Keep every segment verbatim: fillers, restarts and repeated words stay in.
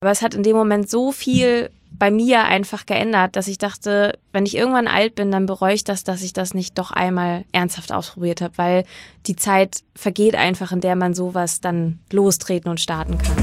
Aber es hat in dem Moment so viel bei mir einfach geändert, dass ich dachte, wenn ich irgendwann alt bin, dann bereue ich das, dass ich das nicht doch einmal ernsthaft ausprobiert habe, weil die Zeit vergeht einfach, in der man sowas dann lostreten und starten kann.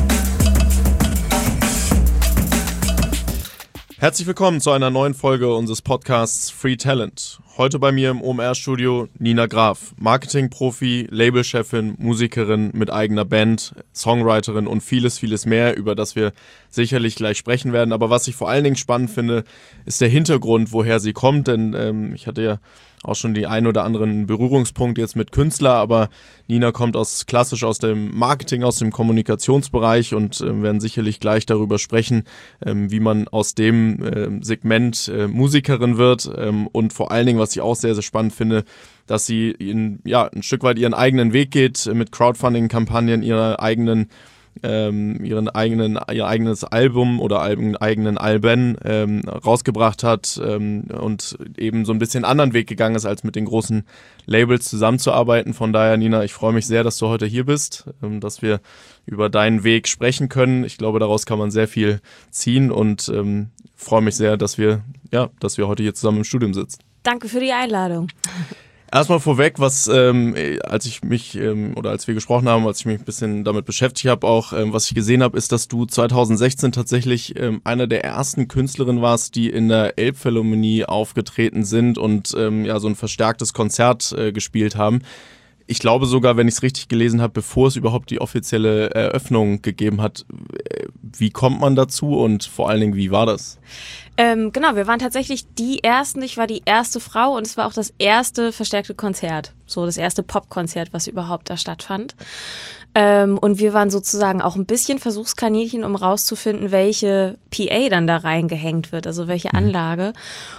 Herzlich willkommen zu einer neuen Folge unseres Podcasts Free Talent. Heute bei mir im O M R-Studio Nina Graf, Marketingprofi, Labelchefin, Musikerin mit eigener Band, Songwriterin und vieles, vieles mehr, über das wir sicherlich gleich sprechen werden. Aber was ich vor allen Dingen spannend finde, ist der Hintergrund, woher sie kommt. Denn ähm, ich hatte ja auch schon die ein oder anderen Berührungspunkt jetzt mit Künstler, aber Nina kommt aus klassisch aus dem Marketing, aus dem Kommunikationsbereich und äh, werden sicherlich gleich darüber sprechen, ähm, wie man aus dem äh, Segment äh, Musikerin wird ähm, und vor allen Dingen, was ich auch sehr, sehr spannend finde, dass sie in, ja, ein Stück weit ihren eigenen Weg geht, äh, mit Crowdfunding-Kampagnen, ihrer eigenen Ähm, ihren eigenen, ihr eigenes Album oder Alben, eigenen Alben ähm, rausgebracht hat ähm, und eben so ein bisschen anderen Weg gegangen ist, als mit den großen Labels zusammenzuarbeiten. Von daher, Nina, ich freue mich sehr, dass du heute hier bist, ähm, dass wir über deinen Weg sprechen können. Ich glaube, daraus kann man sehr viel ziehen und ähm, freue mich sehr, dass wir, ja, dass wir heute hier zusammen im Studium sitzen. Danke für die Einladung. Erstmal vorweg, was ähm, als ich mich ähm, oder als wir gesprochen haben, als ich mich ein bisschen damit beschäftigt habe, auch ähm, was ich gesehen habe, ist, dass du zwanzig sechzehn tatsächlich ähm, einer der ersten Künstlerinnen warst, die in der Elbphilharmonie aufgetreten sind und ähm, ja so ein verstärktes Konzert äh, gespielt haben. Ich glaube sogar, wenn ich es richtig gelesen habe, bevor es überhaupt die offizielle Eröffnung gegeben hat. Wie kommt man dazu und vor allen Dingen, wie war das? Ähm, genau, wir waren tatsächlich die Ersten. Ich war die erste Frau und es war auch das erste verstärkte Konzert. So das erste Popkonzert, was überhaupt da stattfand. Ähm, und wir waren sozusagen auch ein bisschen Versuchskaninchen, um rauszufinden, welche P A dann da reingehängt wird, also welche Anlage.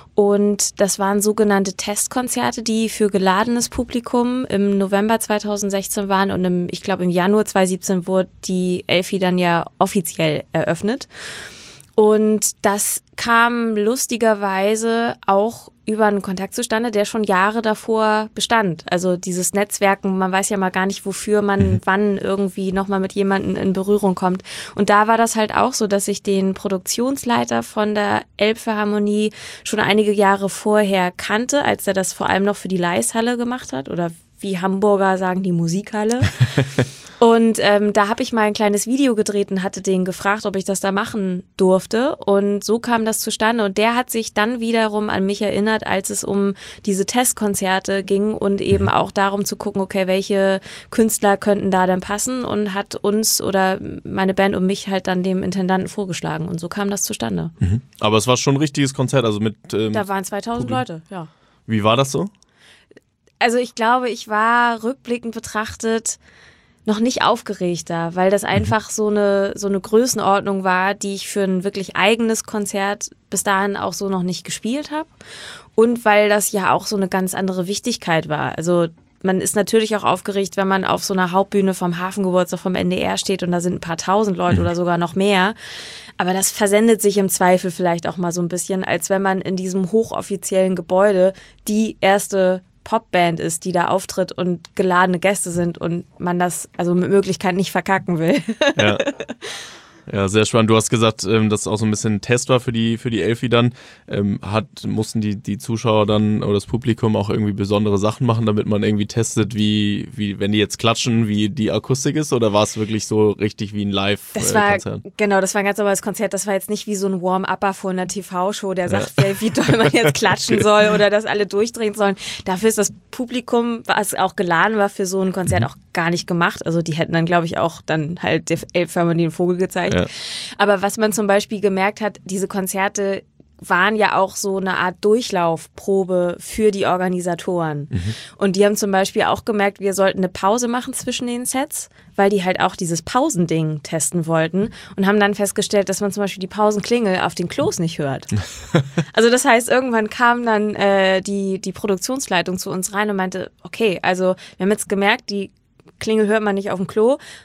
Und das waren sogenannte Testkonzerte, die für geladenes Publikum im November zwanzig sechzehn waren und im, ich glaube im Januar zwanzig siebzehn wurde die Elfi dann ja offiziell eröffnet. Und das kam lustigerweise auch über einen Kontakt zustande, der schon Jahre davor bestand. Also dieses Netzwerken, man weiß ja mal gar nicht, wofür man mhm. wann irgendwie nochmal mit jemandem in Berührung kommt. Und da war das halt auch so, dass ich den Produktionsleiter von der Elbphilharmonie schon einige Jahre vorher kannte, als er das vor allem noch für die Leishalle gemacht hat oder wie Hamburger sagen, die Musikhalle. Und ähm, da habe ich mal ein kleines Video gedreht und hatte den gefragt, ob ich das da machen durfte. Und so kam das zustande. Und der hat sich dann wiederum an mich erinnert, als es um diese Testkonzerte ging und eben auch darum zu gucken, okay, welche Künstler könnten da dann passen und hat uns oder meine Band und mich halt dann dem Intendanten vorgeschlagen. Und so kam das zustande. Mhm. Aber es war schon ein richtiges Konzert, also mit ähm, Da waren zweitausend Publikum. Leute, ja. Wie war das so? Also ich glaube, ich war rückblickend betrachtet noch nicht aufgeregter, weil das einfach so eine so eine Größenordnung war, die ich für ein wirklich eigenes Konzert bis dahin auch so noch nicht gespielt habe und weil das ja auch so eine ganz andere Wichtigkeit war. Also man ist natürlich auch aufgeregt, wenn man auf so einer Hauptbühne vom Hafengeburtstag vom N D R steht und da sind ein paar tausend Leute oder sogar noch mehr. Aber das versendet sich im Zweifel vielleicht auch mal so ein bisschen, als wenn man in diesem hochoffiziellen Gebäude die erste Popband ist, die da auftritt und geladene Gäste sind und man das also mit Möglichkeit nicht verkacken will. Ja. Ja, sehr spannend. Du hast gesagt, ähm, dass es auch so ein bisschen ein Test war für die für die Elfi dann. Ähm, hat, mussten die die Zuschauer dann oder das Publikum auch irgendwie besondere Sachen machen, damit man irgendwie testet, wie, wie wenn die jetzt klatschen, wie die Akustik ist? Oder war es wirklich so richtig wie ein Live-Konzert? Äh, genau, das war ein ganz normales Konzert. Das war jetzt nicht wie so ein Warm-Upper vor einer T V-Show, der sagt, ja. wie doll man jetzt klatschen okay. soll oder dass alle durchdrehen sollen. Dafür ist das Publikum, was auch geladen war für so ein Konzert, mhm. auch gar nicht gemacht. Also die hätten dann, glaube ich, auch dann halt der Elbphilharmonie den Vogel gezeigt. Ja. Aber was man zum Beispiel gemerkt hat, diese Konzerte waren ja auch so eine Art Durchlaufprobe für die Organisatoren. Mhm. Und die haben zum Beispiel auch gemerkt, wir sollten eine Pause machen zwischen den Sets, weil die halt auch dieses Pausending testen wollten und haben dann festgestellt, dass man zum Beispiel die Pausenklingel auf den Klos nicht hört. Also das heißt, irgendwann kam dann äh, die, die Produktionsleitung zu uns rein und meinte, okay, also wir haben jetzt gemerkt, die Klingel hört man nicht auf dem Klo.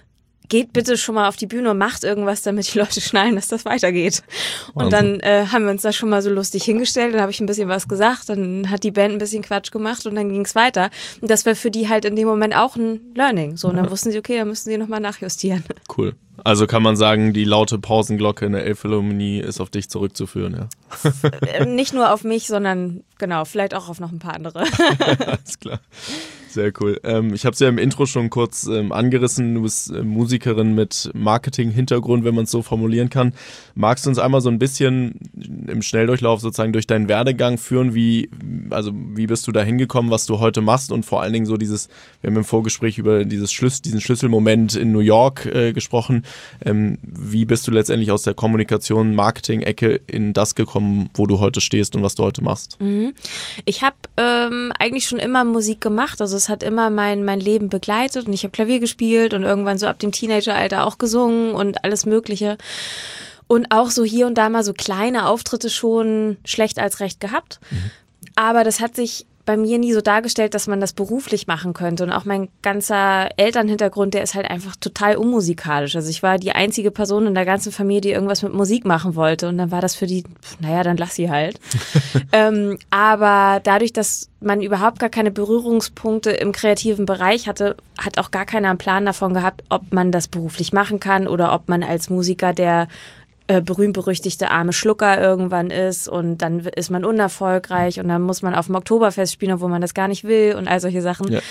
geht bitte schon mal auf die Bühne und macht irgendwas, damit die Leute schnallen, dass das weitergeht. Und dann äh, haben wir uns da schon mal so lustig hingestellt, dann habe ich ein bisschen was gesagt, dann hat die Band ein bisschen Quatsch gemacht und dann ging es weiter. Und das war für die halt in dem Moment auch ein Learning. So, und dann wussten sie, okay, dann müssen sie nochmal nachjustieren. Cool. Also kann man sagen, die laute Pausenglocke in der Elbphilharmonie ist auf dich zurückzuführen, ja? Nicht nur auf mich, sondern genau, vielleicht auch auf noch ein paar andere. Alles klar. Sehr cool. Ähm, ich habe es ja im Intro schon kurz ähm, angerissen. Du bist äh, Musikerin mit Marketing-Hintergrund, wenn man es so formulieren kann. Magst du uns einmal so ein bisschen im Schnelldurchlauf sozusagen durch deinen Werdegang führen? Wie, also wie bist du da hingekommen, was du heute machst? Und vor allen Dingen so dieses, wir haben im Vorgespräch über dieses Schlüs- diesen Schlüsselmoment in New York äh, gesprochen. Ähm, wie bist du letztendlich aus der Kommunikation, Marketing-Ecke in das gekommen, wo du heute stehst und was du heute machst? Mhm. Ich habe ähm, eigentlich schon immer Musik gemacht. Also es hat immer mein, mein Leben begleitet und ich habe Klavier gespielt und irgendwann so ab dem Teenageralter auch gesungen und alles Mögliche. Und auch so hier und da mal so kleine Auftritte schon schlecht als recht gehabt. Mhm. Aber das hat sich bei mir nie so dargestellt, dass man das beruflich machen könnte. Und auch mein ganzer Elternhintergrund, der ist halt einfach total unmusikalisch. Also ich war die einzige Person in der ganzen Familie, die irgendwas mit Musik machen wollte. Und dann war das für die, naja, dann lass sie halt. ähm, aber dadurch, dass man überhaupt gar keine Berührungspunkte im kreativen Bereich hatte, hat auch gar keiner einen Plan davon gehabt, ob man das beruflich machen kann oder ob man als Musiker der Äh, berühmt-berüchtigte arme Schlucker irgendwann ist und dann ist man unerfolgreich und dann muss man auf dem Oktoberfest spielen, obwohl man das gar nicht will und all solche Sachen. Ja.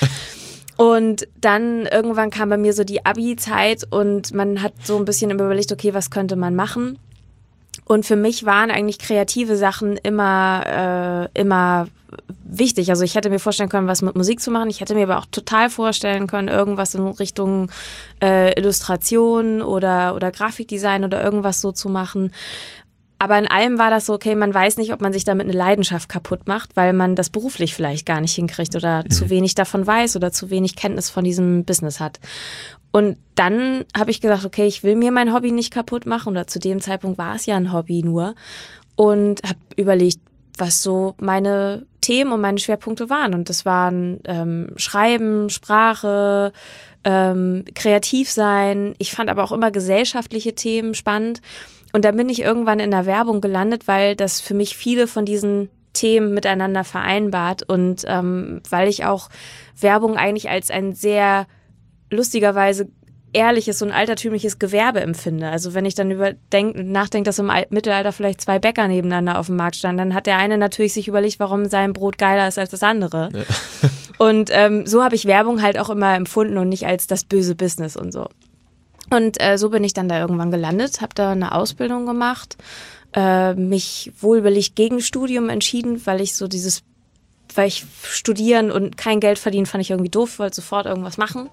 Und dann irgendwann kam bei mir so die Abi-Zeit und man hat so ein bisschen überlegt, okay, was könnte man machen? Und für mich waren eigentlich kreative Sachen immer, äh, immer wichtig. Also ich hätte mir vorstellen können, was mit Musik zu machen. Ich hätte mir aber auch total vorstellen können, irgendwas in Richtung äh, Illustration oder, oder Grafikdesign oder irgendwas so zu machen. Aber in allem war das so, okay, man weiß nicht, ob man sich damit eine Leidenschaft kaputt macht, weil man das beruflich vielleicht gar nicht hinkriegt oder mhm. zu wenig davon weiß oder zu wenig Kenntnis von diesem Business hat. Und dann habe ich gesagt, okay, ich will mir mein Hobby nicht kaputt machen oder zu dem Zeitpunkt war es ja ein Hobby nur und habe überlegt, was so meine Themen und meine Schwerpunkte waren. Und das waren ähm, Schreiben, Sprache, ähm, kreativ sein. Ich fand aber auch immer gesellschaftliche Themen spannend. Und dann bin ich irgendwann in der Werbung gelandet, weil das für mich viele von diesen Themen miteinander vereinbart und ähm, weil ich auch Werbung eigentlich als ein sehr lustigerweise ehrliches und altertümliches Gewerbe empfinde. Also wenn ich dann überdenk, nachdenke, dass im Mittelalter vielleicht zwei Bäcker nebeneinander auf dem Markt standen, dann hat der eine natürlich sich überlegt, warum sein Brot geiler ist als das andere. Ja. Und ähm, so habe ich Werbung halt auch immer empfunden und nicht als das böse Business und so. Und äh, so bin ich dann da irgendwann gelandet, habe da eine Ausbildung gemacht, äh, mich wohlwillig gegen Studium entschieden, weil ich so dieses, weil ich studieren und kein Geld verdienen, fand ich irgendwie doof, wollte sofort irgendwas machen.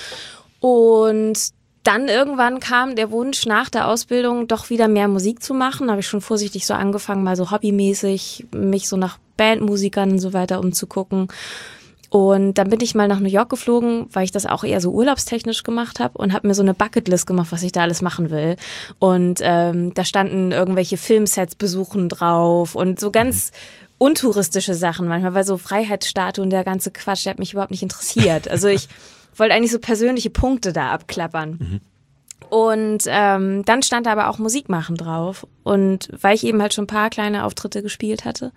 Und dann irgendwann kam der Wunsch nach der Ausbildung doch wieder mehr Musik zu machen. Da habe ich schon vorsichtig so angefangen, mal so hobbymäßig mich so nach Bandmusikern und so weiter umzugucken. Und dann bin ich mal nach New York geflogen, weil ich das auch eher so urlaubstechnisch gemacht habe und habe mir so eine Bucketlist gemacht, was ich da alles machen will. Und ähm, da standen irgendwelche Filmsets besuchen drauf und so ganz untouristische Sachen manchmal, weil so Freiheitsstatue und der ganze Quatsch, der hat mich überhaupt nicht interessiert. Also ich wollte eigentlich so persönliche Punkte da abklappern. Mhm. Und ähm, dann stand da aber auch Musik machen drauf. Und weil ich eben halt schon ein paar kleine Auftritte gespielt hatte.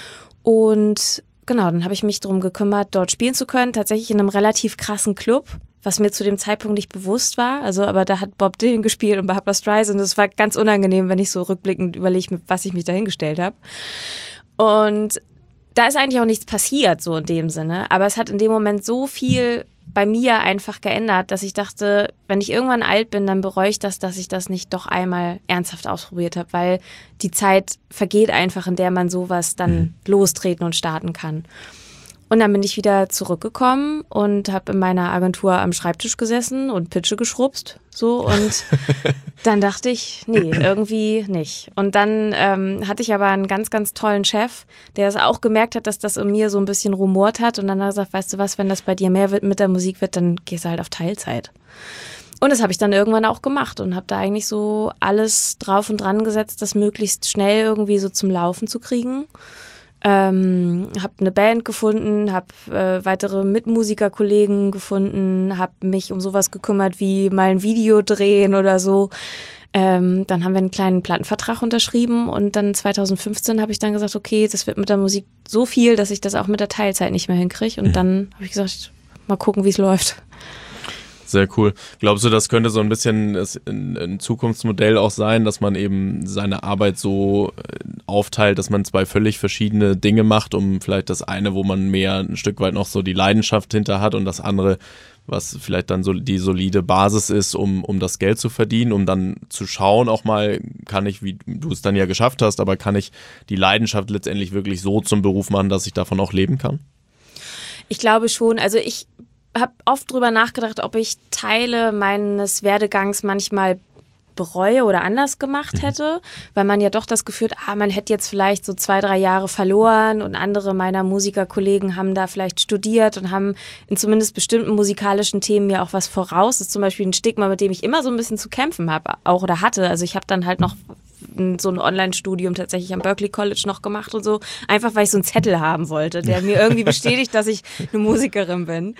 Und genau, dann habe ich mich darum gekümmert, dort spielen zu können. Tatsächlich in einem relativ krassen Club, was mir zu dem Zeitpunkt nicht bewusst war. Also, aber da hat Bob Dylan gespielt und Barbra Streisand. Das war ganz unangenehm, wenn ich so rückblickend überlege, was ich mich da hingestellt habe. Und da ist eigentlich auch nichts passiert, so in dem Sinne. Aber es hat in dem Moment so viel bei mir einfach geändert, dass ich dachte, wenn ich irgendwann alt bin, dann bereue ich das, dass ich das nicht doch einmal ernsthaft ausprobiert habe, weil die Zeit vergeht einfach, in der man sowas dann lostreten und starten kann. Und dann bin ich wieder zurückgekommen und habe in meiner Agentur am Schreibtisch gesessen und Pitche geschrubst, so, und dann dachte ich, nee, irgendwie nicht. Und dann ähm, hatte ich aber einen ganz, ganz tollen Chef, der es auch gemerkt hat, dass das in mir so ein bisschen rumort hat und dann hat er gesagt, weißt du was, wenn das bei dir mehr wird mit der Musik wird, dann gehst du halt auf Teilzeit. Und das habe ich dann irgendwann auch gemacht und habe da eigentlich so alles drauf und dran gesetzt, das möglichst schnell irgendwie so zum Laufen zu kriegen. Ähm, habe eine Band gefunden, habe äh, weitere Mitmusikerkollegen gefunden, habe mich um sowas gekümmert wie mal ein Video drehen oder so. Ähm, dann haben wir einen kleinen Plattenvertrag unterschrieben und dann zwanzig fünfzehn habe ich dann gesagt, okay, das wird mit der Musik so viel, dass ich das auch mit der Teilzeit nicht mehr hinkriege. Und mhm. dann habe ich gesagt, mal gucken, wie es läuft. Sehr cool. Glaubst du, das könnte so ein bisschen ein Zukunftsmodell auch sein, dass man eben seine Arbeit so aufteilt, dass man zwei völlig verschiedene Dinge macht, um vielleicht das eine, wo man mehr ein Stück weit noch so die Leidenschaft hinter hat und das andere, was vielleicht dann so die solide Basis ist, um, um das Geld zu verdienen, um dann zu schauen auch mal, kann ich, wie du es dann ja geschafft hast, aber kann ich die Leidenschaft letztendlich wirklich so zum Beruf machen, dass ich davon auch leben kann? Ich glaube schon. Also ich habe oft drüber nachgedacht, ob ich Teile meines Werdegangs manchmal bereue oder anders gemacht hätte, weil man ja doch das Gefühl hat, ah, man hätte jetzt vielleicht so zwei, drei Jahre verloren und andere meiner Musikerkollegen haben da vielleicht studiert und haben in zumindest bestimmten musikalischen Themen ja auch was voraus. Das ist zum Beispiel ein Stigma, mit dem ich immer so ein bisschen zu kämpfen habe, auch oder hatte. Also ich habe dann halt noch so ein Online-Studium tatsächlich am Berklee College noch gemacht und so, einfach weil ich so einen Zettel haben wollte, der mir irgendwie bestätigt, dass ich eine Musikerin bin.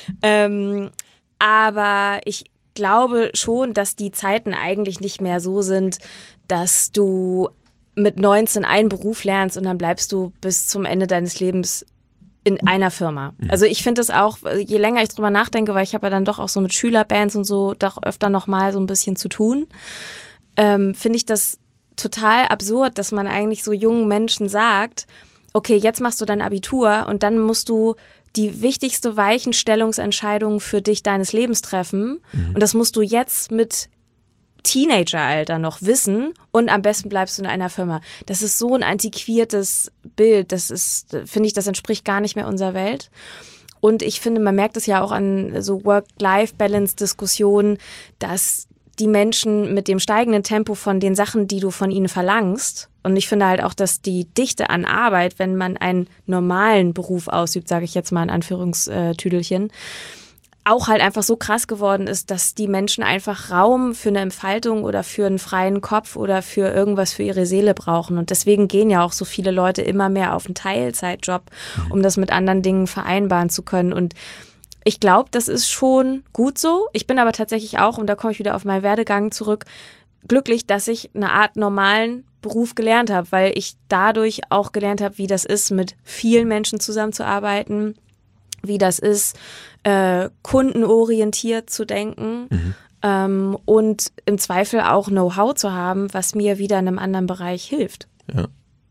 Ähm, aber ich glaube schon, dass die Zeiten eigentlich nicht mehr so sind, dass du mit neunzehn einen Beruf lernst und dann bleibst du bis zum Ende deines Lebens in einer Firma. Also ich finde das auch, je länger ich drüber nachdenke, weil ich habe ja dann doch auch so mit Schülerbands und so doch öfter noch mal so ein bisschen zu tun, ähm, finde ich das total absurd, dass man eigentlich so jungen Menschen sagt, okay, jetzt machst du dein Abitur und dann musst du die wichtigste Weichenstellungsentscheidung für dich deines Lebens treffen. Mhm. Und das musst du jetzt mit Teenageralter noch wissen und am besten bleibst du in einer Firma. Das ist so ein antiquiertes Bild. Das ist, finde ich, das entspricht gar nicht mehr unserer Welt. Und ich finde, man merkt es ja auch an so Work-Life-Balance-Diskussionen, dass die Menschen mit dem steigenden Tempo von den Sachen, die du von ihnen verlangst. Und ich finde halt auch, dass die Dichte an Arbeit, wenn man einen normalen Beruf ausübt, sage ich jetzt mal in Anführungstüdelchen, auch halt einfach so krass geworden ist, dass die Menschen einfach Raum für eine Entfaltung oder für einen freien Kopf oder für irgendwas für ihre Seele brauchen. Und deswegen gehen ja auch so viele Leute immer mehr auf einen Teilzeitjob, um das mit anderen Dingen vereinbaren zu können. Und ich glaube, das ist schon gut so. Ich bin aber tatsächlich auch, und da komme ich wieder auf meinen Werdegang zurück, glücklich, dass ich eine Art normalen Beruf gelernt habe, weil ich dadurch auch gelernt habe, wie das ist, mit vielen Menschen zusammenzuarbeiten, wie das ist, äh, kundenorientiert zu denken mhm. ähm, und im Zweifel auch Know-how zu haben, was mir wieder in einem anderen Bereich hilft. Ja.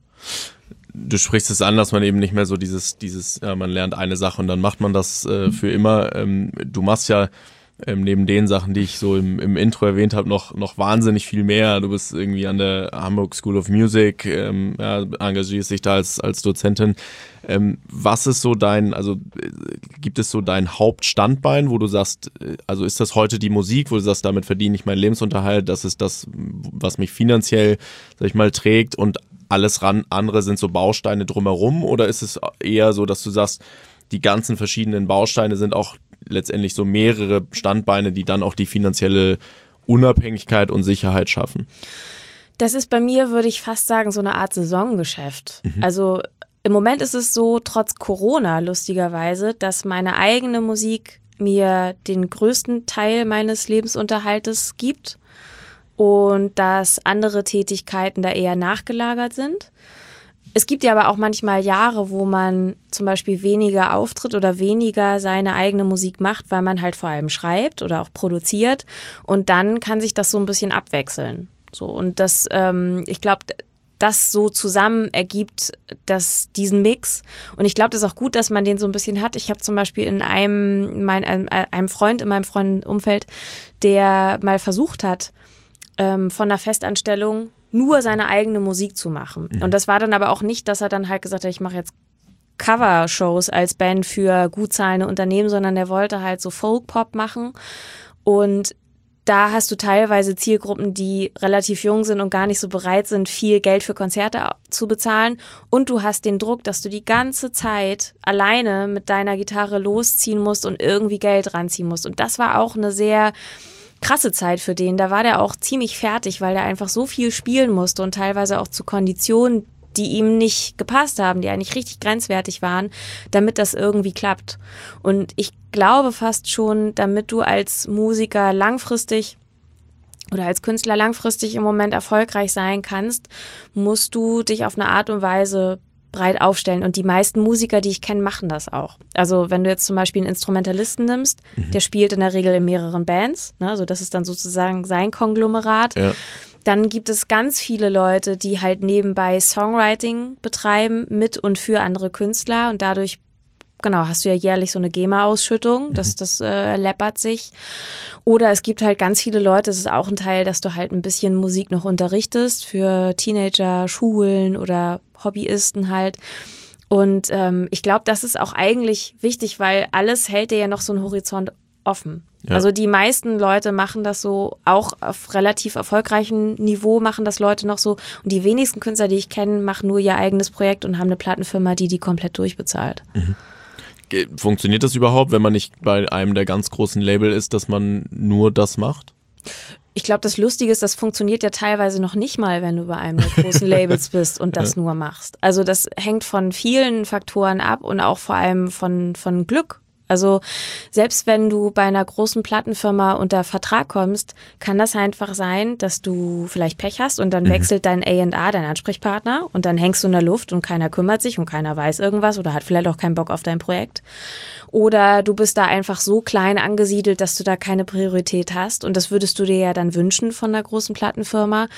Du sprichst es an, dass man eben nicht mehr so dieses, dieses, ja, man lernt eine Sache und dann macht man das äh, für immer. Ähm, du machst ja ähm, neben den Sachen, die ich so im, im Intro erwähnt habe, noch, noch wahnsinnig viel mehr. Du bist irgendwie an der Hamburg School of Music, ähm, ja, engagierst dich da als, als Dozentin. Ähm, was ist so dein, also äh, gibt es so dein Hauptstandbein, wo du sagst, äh, also ist das heute die Musik, wo du sagst, damit verdiene ich meinen Lebensunterhalt, das ist das, was mich finanziell, sag ich mal, trägt und alles ran, andere sind so Bausteine drumherum, oder ist es eher so, dass du sagst, die ganzen verschiedenen Bausteine sind auch letztendlich so mehrere Standbeine, die dann auch die finanzielle Unabhängigkeit und Sicherheit schaffen? Das ist bei mir, würde ich fast sagen, so eine Art Saisongeschäft. Mhm. Also im Moment ist es so, trotz Corona lustigerweise, dass meine eigene Musik mir den größten Teil meines Lebensunterhaltes gibt und dass andere Tätigkeiten da eher nachgelagert sind. Es gibt ja aber auch manchmal Jahre, wo man zum Beispiel weniger auftritt oder weniger seine eigene Musik macht, weil man halt vor allem schreibt oder auch produziert. Und dann kann sich das so ein bisschen abwechseln. So, und das, ähm, ich glaube, das so zusammen ergibt das, diesen Mix. Und ich glaube, das ist auch gut, dass man den so ein bisschen hat. Ich habe zum Beispiel in einem, mein, einem Freund in meinem Freundenumfeld, der mal versucht hat, ähm, von einer Festanstellung nur seine eigene Musik zu machen. Mhm. Und das war dann aber auch nicht, dass er dann halt gesagt hat, ich mache jetzt Cover-Shows als Band für gut zahlende Unternehmen, sondern der wollte halt so Folk-Pop machen. Und da hast du teilweise Zielgruppen, die relativ jung sind und gar nicht so bereit sind, viel Geld für Konzerte zu bezahlen. Und du hast den Druck, dass du die ganze Zeit alleine mit deiner Gitarre losziehen musst und irgendwie Geld ranziehen musst. Und das war auch eine sehr krasse Zeit für den. Da war der auch ziemlich fertig, weil der einfach so viel spielen musste und teilweise auch zu Konditionen, die ihm nicht gepasst haben, die eigentlich richtig grenzwertig waren, damit das irgendwie klappt. Und ich glaube fast schon, damit du als Musiker langfristig oder als Künstler langfristig im Moment erfolgreich sein kannst, musst du dich auf eine Art und Weise breit aufstellen. Und die meisten Musiker, die ich kenne, machen das auch. Also wenn du jetzt zum Beispiel einen Instrumentalisten nimmst, mhm. der spielt in der Regel in mehreren Bands, ne? Also das ist dann sozusagen sein Konglomerat. Ja. Dann gibt es ganz viele Leute, die halt nebenbei Songwriting betreiben mit und für andere Künstler und dadurch genau, hast du ja jährlich so eine GEMA-Ausschüttung, das, das äh, läppert sich. Oder es gibt halt ganz viele Leute, das ist auch ein Teil, dass du halt ein bisschen Musik noch unterrichtest für Teenager, Schulen oder Hobbyisten halt. Und ähm, ich glaube, das ist auch eigentlich wichtig, weil alles hält dir ja noch so einen Horizont offen. Ja. Also die meisten Leute machen das so, auch auf relativ erfolgreichem Niveau machen das Leute noch so. Und die wenigsten Künstler, die ich kenne, machen nur ihr eigenes Projekt und haben eine Plattenfirma, die die komplett durchbezahlt. Mhm. Funktioniert das überhaupt, wenn man nicht bei einem der ganz großen Label ist, dass man nur das macht? Ich glaube, das Lustige ist, das funktioniert ja teilweise noch nicht mal, wenn du bei einem der großen Labels bist und das ja. nur machst. Also das hängt von vielen Faktoren ab und auch vor allem von, von Glück. Also selbst wenn du bei einer großen Plattenfirma unter Vertrag kommst, kann das einfach sein, dass du vielleicht Pech hast und dann mhm. wechselt dein A und R, dein Ansprechpartner, und dann hängst du in der Luft und keiner kümmert sich und keiner weiß irgendwas oder hat vielleicht auch keinen Bock auf dein Projekt. Oder du bist da einfach so klein angesiedelt, dass du da keine Priorität hast, und das würdest du dir ja dann wünschen von einer großen Plattenfirma.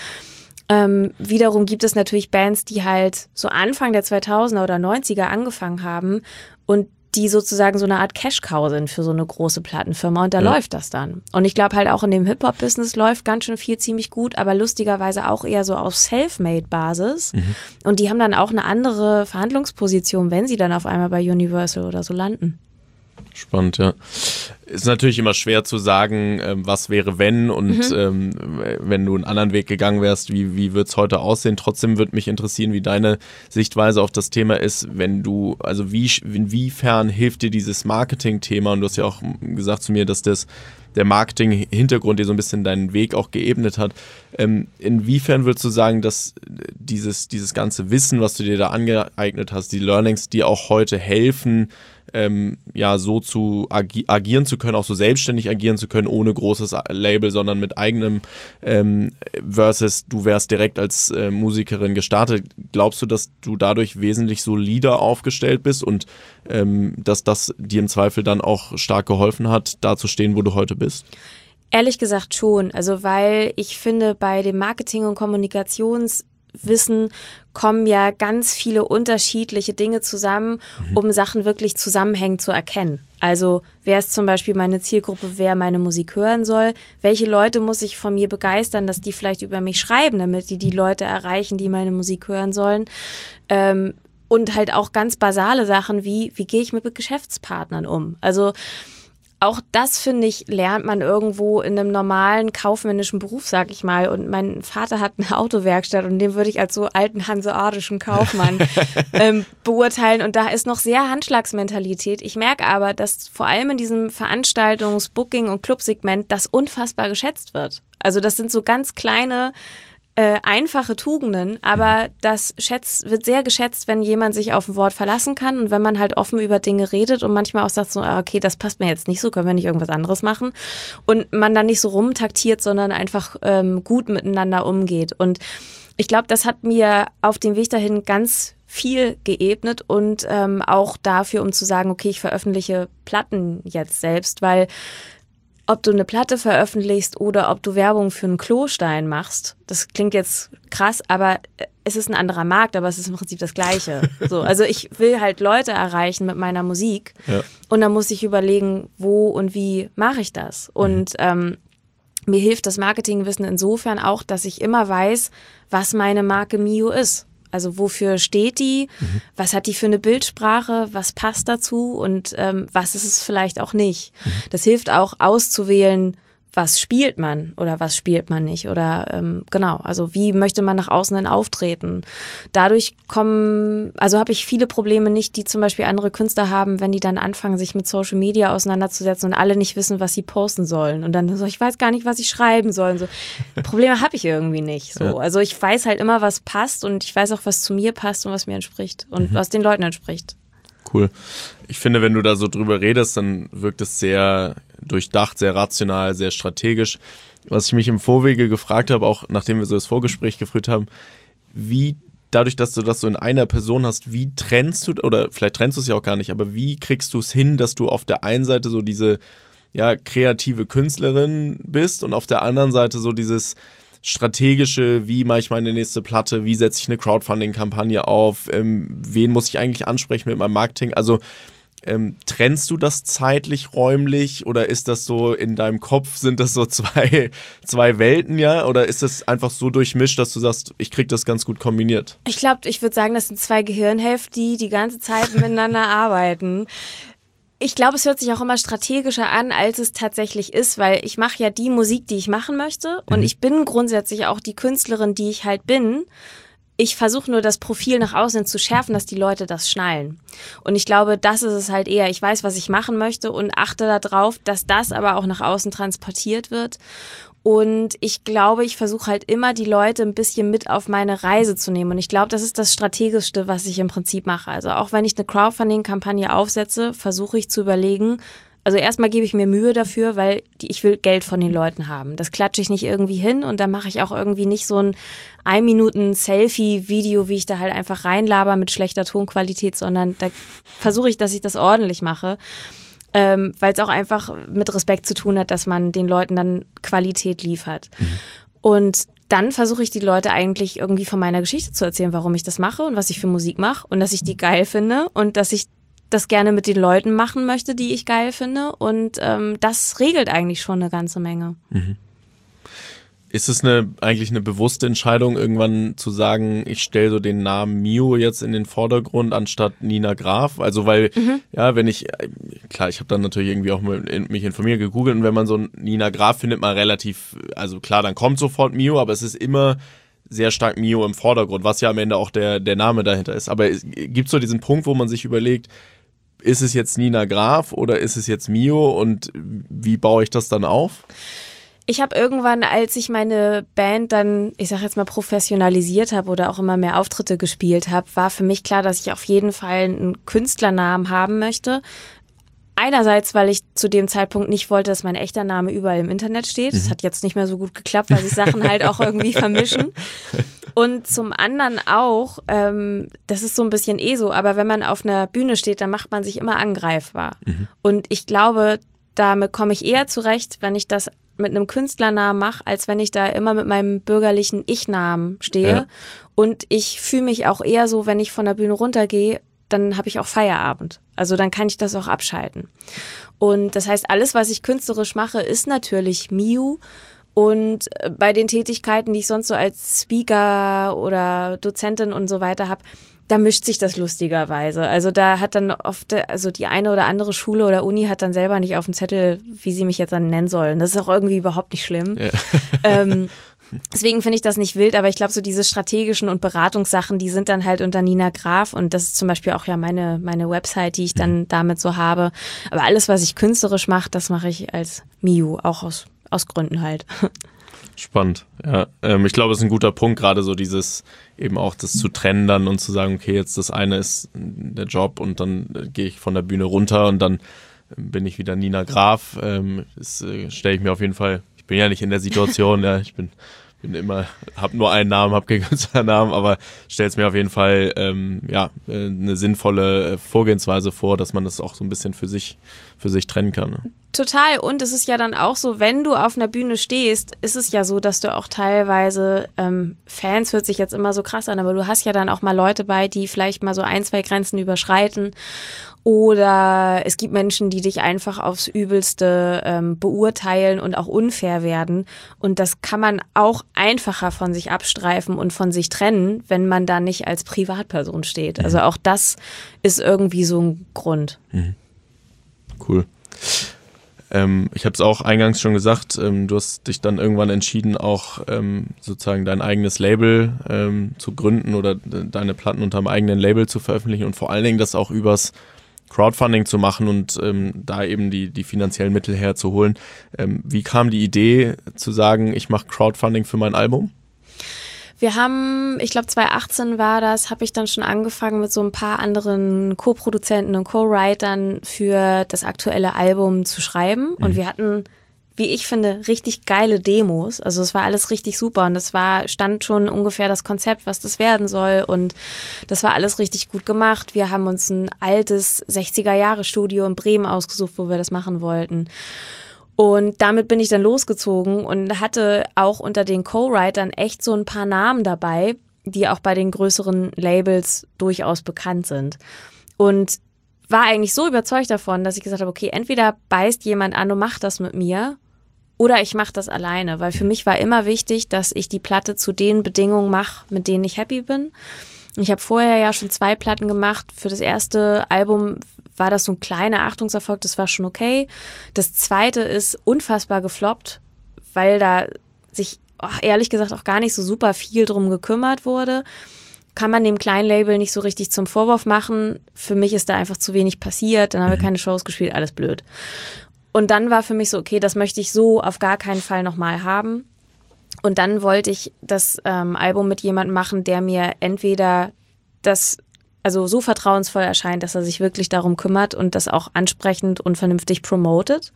Ähm, wiederum gibt es natürlich Bands, die halt so Anfang der zweitausender oder neunziger angefangen haben und die sozusagen so eine Art Cash-Cow sind für so eine große Plattenfirma, und da ja. läuft das dann. Und ich glaube halt auch in dem Hip-Hop-Business läuft ganz schön viel ziemlich gut, aber lustigerweise auch eher so auf Self-Made-Basis. Mhm. Und die haben dann auch eine andere Verhandlungsposition, wenn sie dann auf einmal bei Universal oder so landen. Spannend, ja. Ist natürlich immer schwer zu sagen, ähm, was wäre wenn und mhm. ähm, wenn du einen anderen Weg gegangen wärst, wie, wie wird es heute aussehen? Trotzdem würde mich interessieren, wie deine Sichtweise auf das Thema ist, wenn du, also wie, inwiefern hilft dir dieses Marketing-Thema? Und du hast ja auch gesagt zu mir, dass das der Marketing-Hintergrund dir so ein bisschen deinen Weg auch geebnet hat. Ähm, inwiefern würdest du sagen, dass dieses, dieses ganze Wissen, was du dir da angeeignet hast, die Learnings, dir auch heute helfen, ähm, ja, so zu agi- agieren zu können, auch so selbstständig agieren zu können, ohne großes Label, sondern mit eigenem, ähm, versus du wärst direkt als äh, Musikerin gestartet. Glaubst du, dass du dadurch wesentlich solider aufgestellt bist und ähm, dass das dir im Zweifel dann auch stark geholfen hat, da zu stehen, wo du heute bist? Ehrlich gesagt schon. Also weil ich finde, bei dem Marketing- und Kommunikationswissen kommen ja ganz viele unterschiedliche Dinge zusammen, mhm. um Sachen wirklich zusammenhängend zu erkennen. Also wer ist zum Beispiel meine Zielgruppe, wer meine Musik hören soll? Welche Leute muss ich von mir begeistern, dass die vielleicht über mich schreiben, damit die die Leute erreichen, die meine Musik hören sollen? Ähm, und halt auch ganz basale Sachen wie, wie gehe ich mit Geschäftspartnern um? Also auch das, finde ich, lernt man irgendwo in einem normalen kaufmännischen Beruf, sag ich mal. Und mein Vater hat eine Autowerkstatt und den würde ich als so alten hanseatischen Kaufmann ähm, beurteilen. Und da ist noch sehr Handschlagsmentalität. Ich merke aber, dass vor allem in diesem Veranstaltungs-, Booking- und Clubsegment das unfassbar geschätzt wird. Also das sind so ganz kleine, Äh, einfache Tugenden, aber das schätzt, wird sehr geschätzt, wenn jemand sich auf ein Wort verlassen kann und wenn man halt offen über Dinge redet und manchmal auch sagt so, ah, okay, das passt mir jetzt nicht so, können wir nicht irgendwas anderes machen, und man dann nicht so rumtaktiert, sondern einfach ähm, gut miteinander umgeht. Und ich glaube, das hat mir auf dem Weg dahin ganz viel geebnet und ähm, auch dafür, um zu sagen, okay, ich veröffentliche Platten jetzt selbst, weil ob du eine Platte veröffentlichst oder ob du Werbung für einen Klostein machst, das klingt jetzt krass, aber es ist ein anderer Markt, aber es ist im Prinzip das Gleiche. So, also ich will halt Leute erreichen mit meiner Musik, ja. Und dann muss ich überlegen, wo und wie mache ich das? Und mhm. ähm, mir hilft das Marketingwissen insofern auch, dass ich immer weiß, was meine Marke Mio ist. Also wofür steht die, mhm. was hat die für eine Bildsprache, was passt dazu und ähm, was ist es vielleicht auch nicht. Mhm. Das hilft auch auszuwählen, was spielt man oder was spielt man nicht oder ähm, genau, also wie möchte man nach außen denn auftreten. Dadurch kommen, also habe ich viele Probleme nicht, die zum Beispiel andere Künstler haben, wenn die dann anfangen, sich mit Social Media auseinanderzusetzen und alle nicht wissen, was sie posten sollen und dann so, ich weiß gar nicht, was ich schreiben soll. Und so. Probleme habe ich irgendwie nicht. So. Ja. Also ich weiß halt immer, was passt und ich weiß auch, was zu mir passt und was mir entspricht und mhm. was den Leuten entspricht. Cool. Ich finde, wenn du da so drüber redest, dann wirkt es sehr durchdacht, sehr rational, sehr strategisch. Was ich mich im Vorwege gefragt habe, auch nachdem wir so das Vorgespräch geführt haben, wie dadurch, dass du das so in einer Person hast, wie trennst du, oder vielleicht trennst du es ja auch gar nicht, aber wie kriegst du es hin, dass du auf der einen Seite so diese ja, kreative Künstlerin bist und auf der anderen Seite so dieses strategische, wie mache ich meine nächste Platte, wie setze ich eine Crowdfunding-Kampagne auf, ähm, wen muss ich eigentlich ansprechen mit meinem Marketing, also ähm, trennst du das zeitlich, räumlich oder ist das so in deinem Kopf, sind das so zwei, zwei Welten, ja, oder ist das einfach so durchmischt, dass du sagst, ich krieg das ganz gut kombiniert? Ich glaube, ich würde sagen, das sind zwei Gehirnhälften, die die ganze Zeit miteinander arbeiten. Ich glaube, es hört sich auch immer strategischer an, als es tatsächlich ist, weil ich mache ja die Musik, die ich machen möchte und mhm. ich bin grundsätzlich auch die Künstlerin, die ich halt bin. Ich versuche nur, das Profil nach außen zu schärfen, dass die Leute das schnallen. Und ich glaube, das ist es halt eher. Ich weiß, was ich machen möchte und achte darauf, dass das aber auch nach außen transportiert wird. Und ich glaube, ich versuche halt immer, die Leute ein bisschen mit auf meine Reise zu nehmen. Und ich glaube, das ist das Strategischste, was ich im Prinzip mache. Also auch wenn ich eine Crowdfunding-Kampagne aufsetze, versuche ich zu überlegen, also erstmal gebe ich mir Mühe dafür, weil die, ich will Geld von den Leuten haben. Das klatsche ich nicht irgendwie hin und dann mache ich auch irgendwie nicht so ein Ein-Minuten-Selfie-Video, wie ich da halt einfach reinlaber mit schlechter Tonqualität, sondern da versuche ich, dass ich das ordentlich mache. Ähm, weil es auch einfach mit Respekt zu tun hat, dass man den Leuten dann Qualität liefert. Mhm. Und dann versuche ich die Leute eigentlich irgendwie von meiner Geschichte zu erzählen, warum ich das mache und was ich für Musik mache und dass ich die geil finde und dass ich das gerne mit den Leuten machen möchte, die ich geil finde. Und ähm, das regelt eigentlich schon eine ganze Menge. Mhm. Ist es eine, eigentlich eine bewusste Entscheidung, irgendwann zu sagen, ich stelle so den Namen Mio jetzt in den Vordergrund anstatt Nina Graf? Also weil, mhm. ja, wenn ich, klar, ich habe dann natürlich irgendwie auch mich informiert, gegoogelt und wenn man so Nina Graf findet man relativ, also klar, dann kommt sofort Mio, aber es ist immer sehr stark Mio im Vordergrund, was ja am Ende auch der, der Name dahinter ist. Aber gibt es so diesen Punkt, wo man sich überlegt, ist es jetzt Nina Graf oder ist es jetzt Mio und wie baue ich das dann auf? Ich habe irgendwann, als ich meine Band dann, ich sag jetzt mal, professionalisiert habe oder auch immer mehr Auftritte gespielt habe, war für mich klar, dass ich auf jeden Fall einen Künstlernamen haben möchte. Einerseits, weil ich zu dem Zeitpunkt nicht wollte, dass mein echter Name überall im Internet steht. Das hat jetzt nicht mehr so gut geklappt, weil sich Sachen halt auch irgendwie vermischen. Und zum anderen auch, ähm, das ist so ein bisschen eh so, aber wenn man auf einer Bühne steht, dann macht man sich immer angreifbar. Mhm. Und ich glaube, damit komme ich eher zurecht, wenn ich das mit einem Künstlernamen mache, als wenn ich da immer mit meinem bürgerlichen Ich-Namen stehe. Ja. Und ich fühle mich auch eher so, wenn ich von der Bühne runtergehe, dann habe ich auch Feierabend. Also dann kann ich das auch abschalten. Und das heißt, alles, was ich künstlerisch mache, ist natürlich Mio. Und bei den Tätigkeiten, die ich sonst so als Speaker oder Dozentin und so weiter habe, da mischt sich das lustigerweise. Also da hat dann oft, also die eine oder andere Schule oder Uni hat dann selber nicht auf dem Zettel, wie sie mich jetzt dann nennen sollen. Das ist auch irgendwie überhaupt nicht schlimm. Ja. Ähm, deswegen finde ich das nicht wild, aber ich glaube, so diese strategischen und Beratungssachen, die sind dann halt unter Nina Graf und das ist zum Beispiel auch ja meine, meine Website, die ich dann damit so habe. Aber alles, was ich künstlerisch mache, das mache ich als Mio, auch aus, aus Gründen halt. Spannend, ja. Ähm, ich glaube, es ist ein guter Punkt, gerade so dieses eben auch das zu trennen dann und zu sagen, okay, jetzt das eine ist der Job und dann äh, gehe ich von der Bühne runter und dann äh, bin ich wieder Nina Graf. Ähm, das äh, stelle ich mir auf jeden Fall, ich bin ja nicht in der Situation, ja, ich bin bin immer, habe nur einen Namen, habe keinen Künstlernamen, aber stelle es mir auf jeden Fall ähm, ja äh, eine sinnvolle Vorgehensweise vor, dass man das auch so ein bisschen für sich für sich trennen kann. Ne? Total. Und es ist ja dann auch so, wenn du auf einer Bühne stehst, ist es ja so, dass du auch teilweise ähm, Fans, hört sich jetzt immer so krass an, aber du hast ja dann auch mal Leute bei, die vielleicht mal so ein, zwei Grenzen überschreiten. Oder es gibt Menschen, die dich einfach aufs Übelste ähm, beurteilen und auch unfair werden. Und das kann man auch einfacher von sich abstreifen und von sich trennen, wenn man da nicht als Privatperson steht. Also auch das ist irgendwie so ein Grund. Mhm. Cool. Ähm, ich habe es auch eingangs schon gesagt, ähm, du hast dich dann irgendwann entschieden, auch ähm, sozusagen dein eigenes Label ähm, zu gründen oder de- deine Platten unter einem eigenen Label zu veröffentlichen und vor allen Dingen das auch übers Crowdfunding zu machen und ähm, da eben die, die finanziellen Mittel herzuholen. Ähm, wie kam die Idee zu sagen, ich mache Crowdfunding für mein Album? Wir haben, ich glaube zwanzig achtzehn war das, habe ich dann schon angefangen mit so ein paar anderen Co-Produzenten und Co-Writern für das aktuelle Album zu schreiben. Und mhm. wir hatten, wie ich finde, richtig geile Demos. Also es war alles richtig super und es war, stand schon ungefähr das Konzept, was das werden soll. Und das war alles richtig gut gemacht. Wir haben uns ein altes sechziger-Jahre-Studio in Bremen ausgesucht, wo wir das machen wollten. Und damit bin ich dann losgezogen und hatte auch unter den Co-Writern echt so ein paar Namen dabei, die auch bei den größeren Labels durchaus bekannt sind. Und war eigentlich so überzeugt davon, dass ich gesagt habe, okay, entweder beißt jemand an und macht das mit mir oder ich mache das alleine. Weil für mich war immer wichtig, dass ich die Platte zu den Bedingungen mache, mit denen ich happy bin. Ich habe vorher ja schon zwei Platten gemacht. Für das erste Album war das so ein kleiner Achtungserfolg, das war schon okay. Das zweite ist unfassbar gefloppt, weil da sich oh, ehrlich gesagt auch gar nicht so super viel drum gekümmert wurde. Kann man dem kleinen Label nicht so richtig zum Vorwurf machen. Für mich ist da einfach zu wenig passiert, dann haben wir keine Shows gespielt, alles blöd. Und dann war für mich so, okay, das möchte ich so auf gar keinen Fall nochmal haben. Und dann wollte ich das ähm, Album mit jemandem machen, der mir entweder das also so vertrauensvoll erscheint, dass er sich wirklich darum kümmert und das auch ansprechend und vernünftig promotet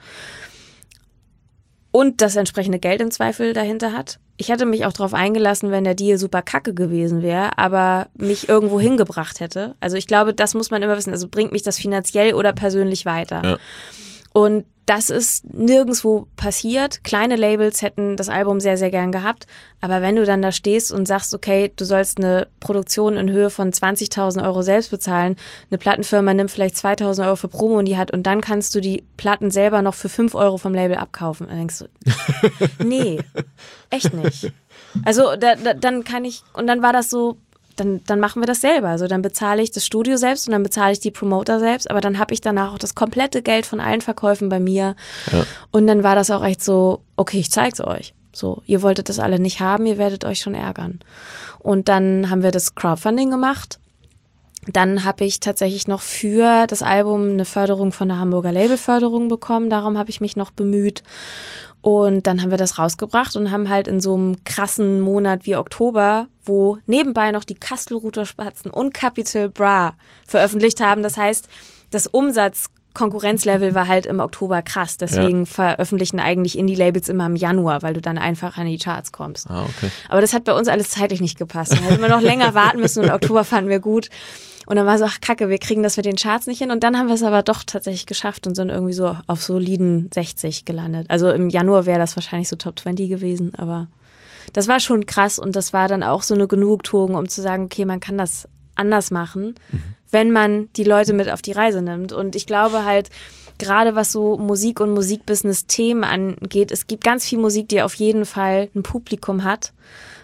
und das entsprechende Geld im Zweifel dahinter hat. Ich hätte mich auch darauf eingelassen, wenn der Deal super kacke gewesen wäre, aber mich irgendwo hingebracht hätte. Also ich glaube, das muss man immer wissen. Also bringt mich das finanziell oder persönlich weiter. Ja. Und das ist nirgendwo passiert. Kleine Labels hätten das Album sehr, sehr gern gehabt. Aber wenn du dann da stehst und sagst, okay, du sollst eine Produktion in Höhe von zwanzigtausend Euro selbst bezahlen, eine Plattenfirma nimmt vielleicht zweitausend Euro für Promo in die Hand und dann kannst du die Platten selber noch für fünf Euro vom Label abkaufen. Dann denkst du, nee, echt nicht. Also da, da, dann kann ich, und dann war das so, Dann, dann machen wir das selber. Also dann bezahle ich das Studio selbst und dann bezahle ich die Promoter selbst, aber dann habe ich danach auch das komplette Geld von allen Verkäufen bei mir. Ja. Und dann war das auch echt so, okay, ich zeig's euch. So, ihr wolltet das alle nicht haben, ihr werdet euch schon ärgern. Und dann haben wir das Crowdfunding gemacht. Dann habe ich tatsächlich noch für das Album eine Förderung von der Hamburger Labelförderung bekommen. Darum habe ich mich noch bemüht. Und dann haben wir das rausgebracht und haben halt in so einem krassen Monat wie Oktober, wo nebenbei noch die Kastelruther Spatzen und Capital Bra veröffentlicht haben. Das heißt, das Umsatz-Konkurrenzlevel war halt im Oktober krass. Deswegen ja. veröffentlichen eigentlich Indie-Labels immer im Januar, weil du dann einfach an die Charts kommst. Ah, okay. Aber das hat bei uns alles zeitlich nicht gepasst. Da hätten wir noch länger warten müssen und Oktober fanden wir gut. Und dann war so, ach kacke, wir kriegen das mit den Charts nicht hin. Und dann haben wir es aber doch tatsächlich geschafft und sind irgendwie so auf soliden sechzig gelandet. Also im Januar wäre das wahrscheinlich so Top zwanzig gewesen, aber das war schon krass. Und das war dann auch so eine Genugtuung, um zu sagen, okay, man kann das anders machen, mhm. wenn man die Leute mit auf die Reise nimmt. Und ich glaube halt, gerade was so Musik und Musikbusiness-Themen angeht, es gibt ganz viel Musik, die auf jeden Fall ein Publikum hat.